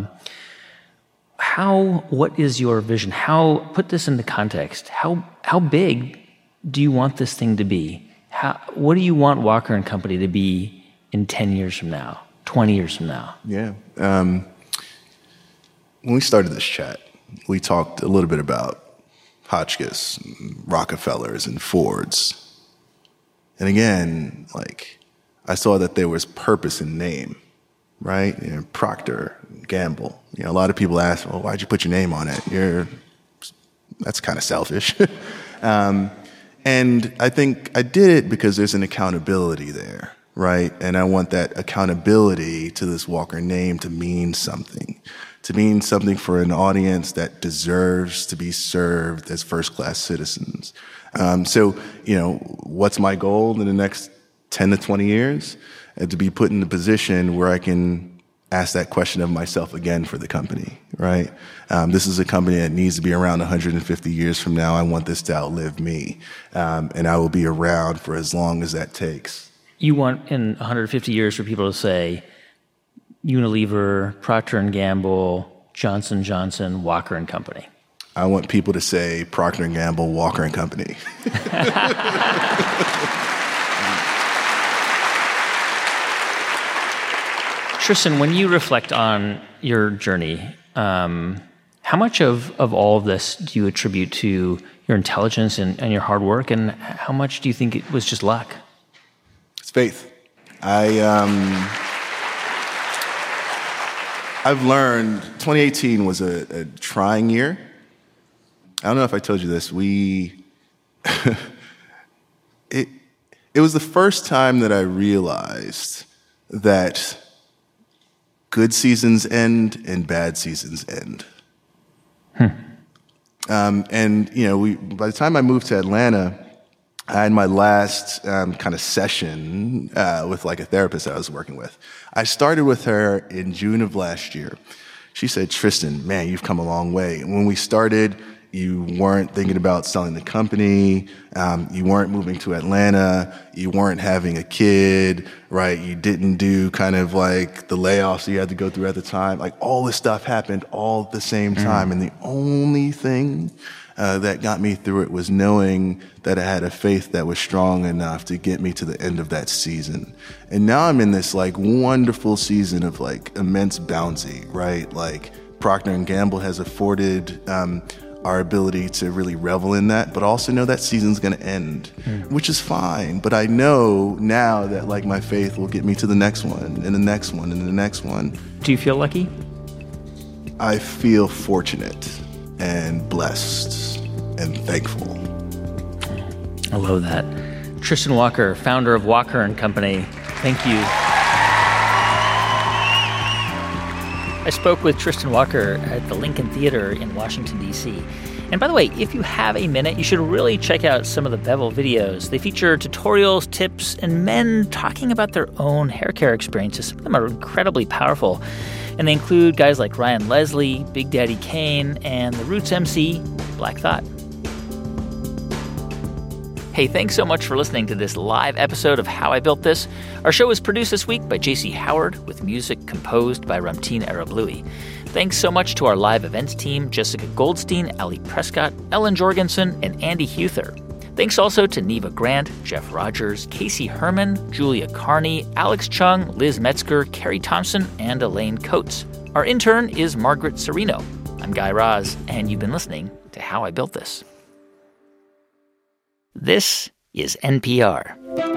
What is your vision? Put this into context. How big do you want this thing to be? What do you want Walker & Company to be in 10 years from now? 20 years from now? Yeah. When we started this chat, we talked a little bit about Hotchkiss, and Rockefellers, and Fords. And again, I saw that there was purpose in name, right? Procter, Gamble. A lot of people ask, well, why'd you put your name on it? That's kind of selfish. And I think I did it because there's an accountability there. Right? And I want that accountability to this Walker name to mean something for an audience that deserves to be served as first-class citizens. So, what's my goal in the next 10 to 20 years? To be put in a position where I can ask that question of myself again for the company, right? This is a company that needs to be around 150 years from now. I want this to outlive me. And I will be around for as long as that takes. You want in 150 years for people to say Unilever, Procter & Gamble, Johnson & Johnson, Walker & Company. I want people to say Procter & Gamble, Walker & Company. Tristan, when you reflect on your journey, how much of all of this do you attribute to your intelligence and your hard work, and how much do you think it was just luck? Faith. I've learned 2018 was a trying year. I don't know if I told you this. It was the first time that I realized that good seasons end and bad seasons end. And by the time I moved to Atlanta, I had my last kind of session with a therapist I was working with. I started with her in June of last year. She said, Tristan, man, you've come a long way. And when we started, you weren't thinking about selling the company. You weren't moving to Atlanta. You weren't having a kid, right? You didn't do kind of the layoffs you had to go through at the time. All this stuff happened all at the same time. And the only thing that got me through it was knowing that I had a faith that was strong enough to get me to the end of that season. And now I'm in this wonderful season of immense bounty, right? Procter & Gamble has afforded our ability to really revel in that, but also know that season's going to end, which is fine. But I know now that my faith will get me to the next one and the next one and the next one. Do you feel lucky? I feel fortunate and blessed and thankful. I love that. Tristan Walker, founder of Walker & Company. Thank you. I spoke with Tristan Walker at the Lincoln Theater in Washington, D.C. And by the way, if you have a minute, you should really check out some of the Bevel videos. They feature tutorials, tips, and men talking about their own hair care experiences. Some of them are incredibly powerful. And they include guys like Ryan Leslie, Big Daddy Kane, and the Roots MC, Black Thought. Hey, thanks so much for listening to this live episode of How I Built This. Our show was produced this week by J.C. Howard with music composed by Ramtin Arablouei. Thanks so much to our live events team, Jessica Goldstein, Ali Prescott, Ellen Jorgensen, and Andy Huther. Thanks also to Neva Grant, Jeff Rogers, Casey Herman, Julia Carney, Alex Chung, Liz Metzger, Carrie Thompson, and Elaine Coates. Our intern is Margaret Serino. I'm Guy Raz, and you've been listening to How I Built This. This is NPR.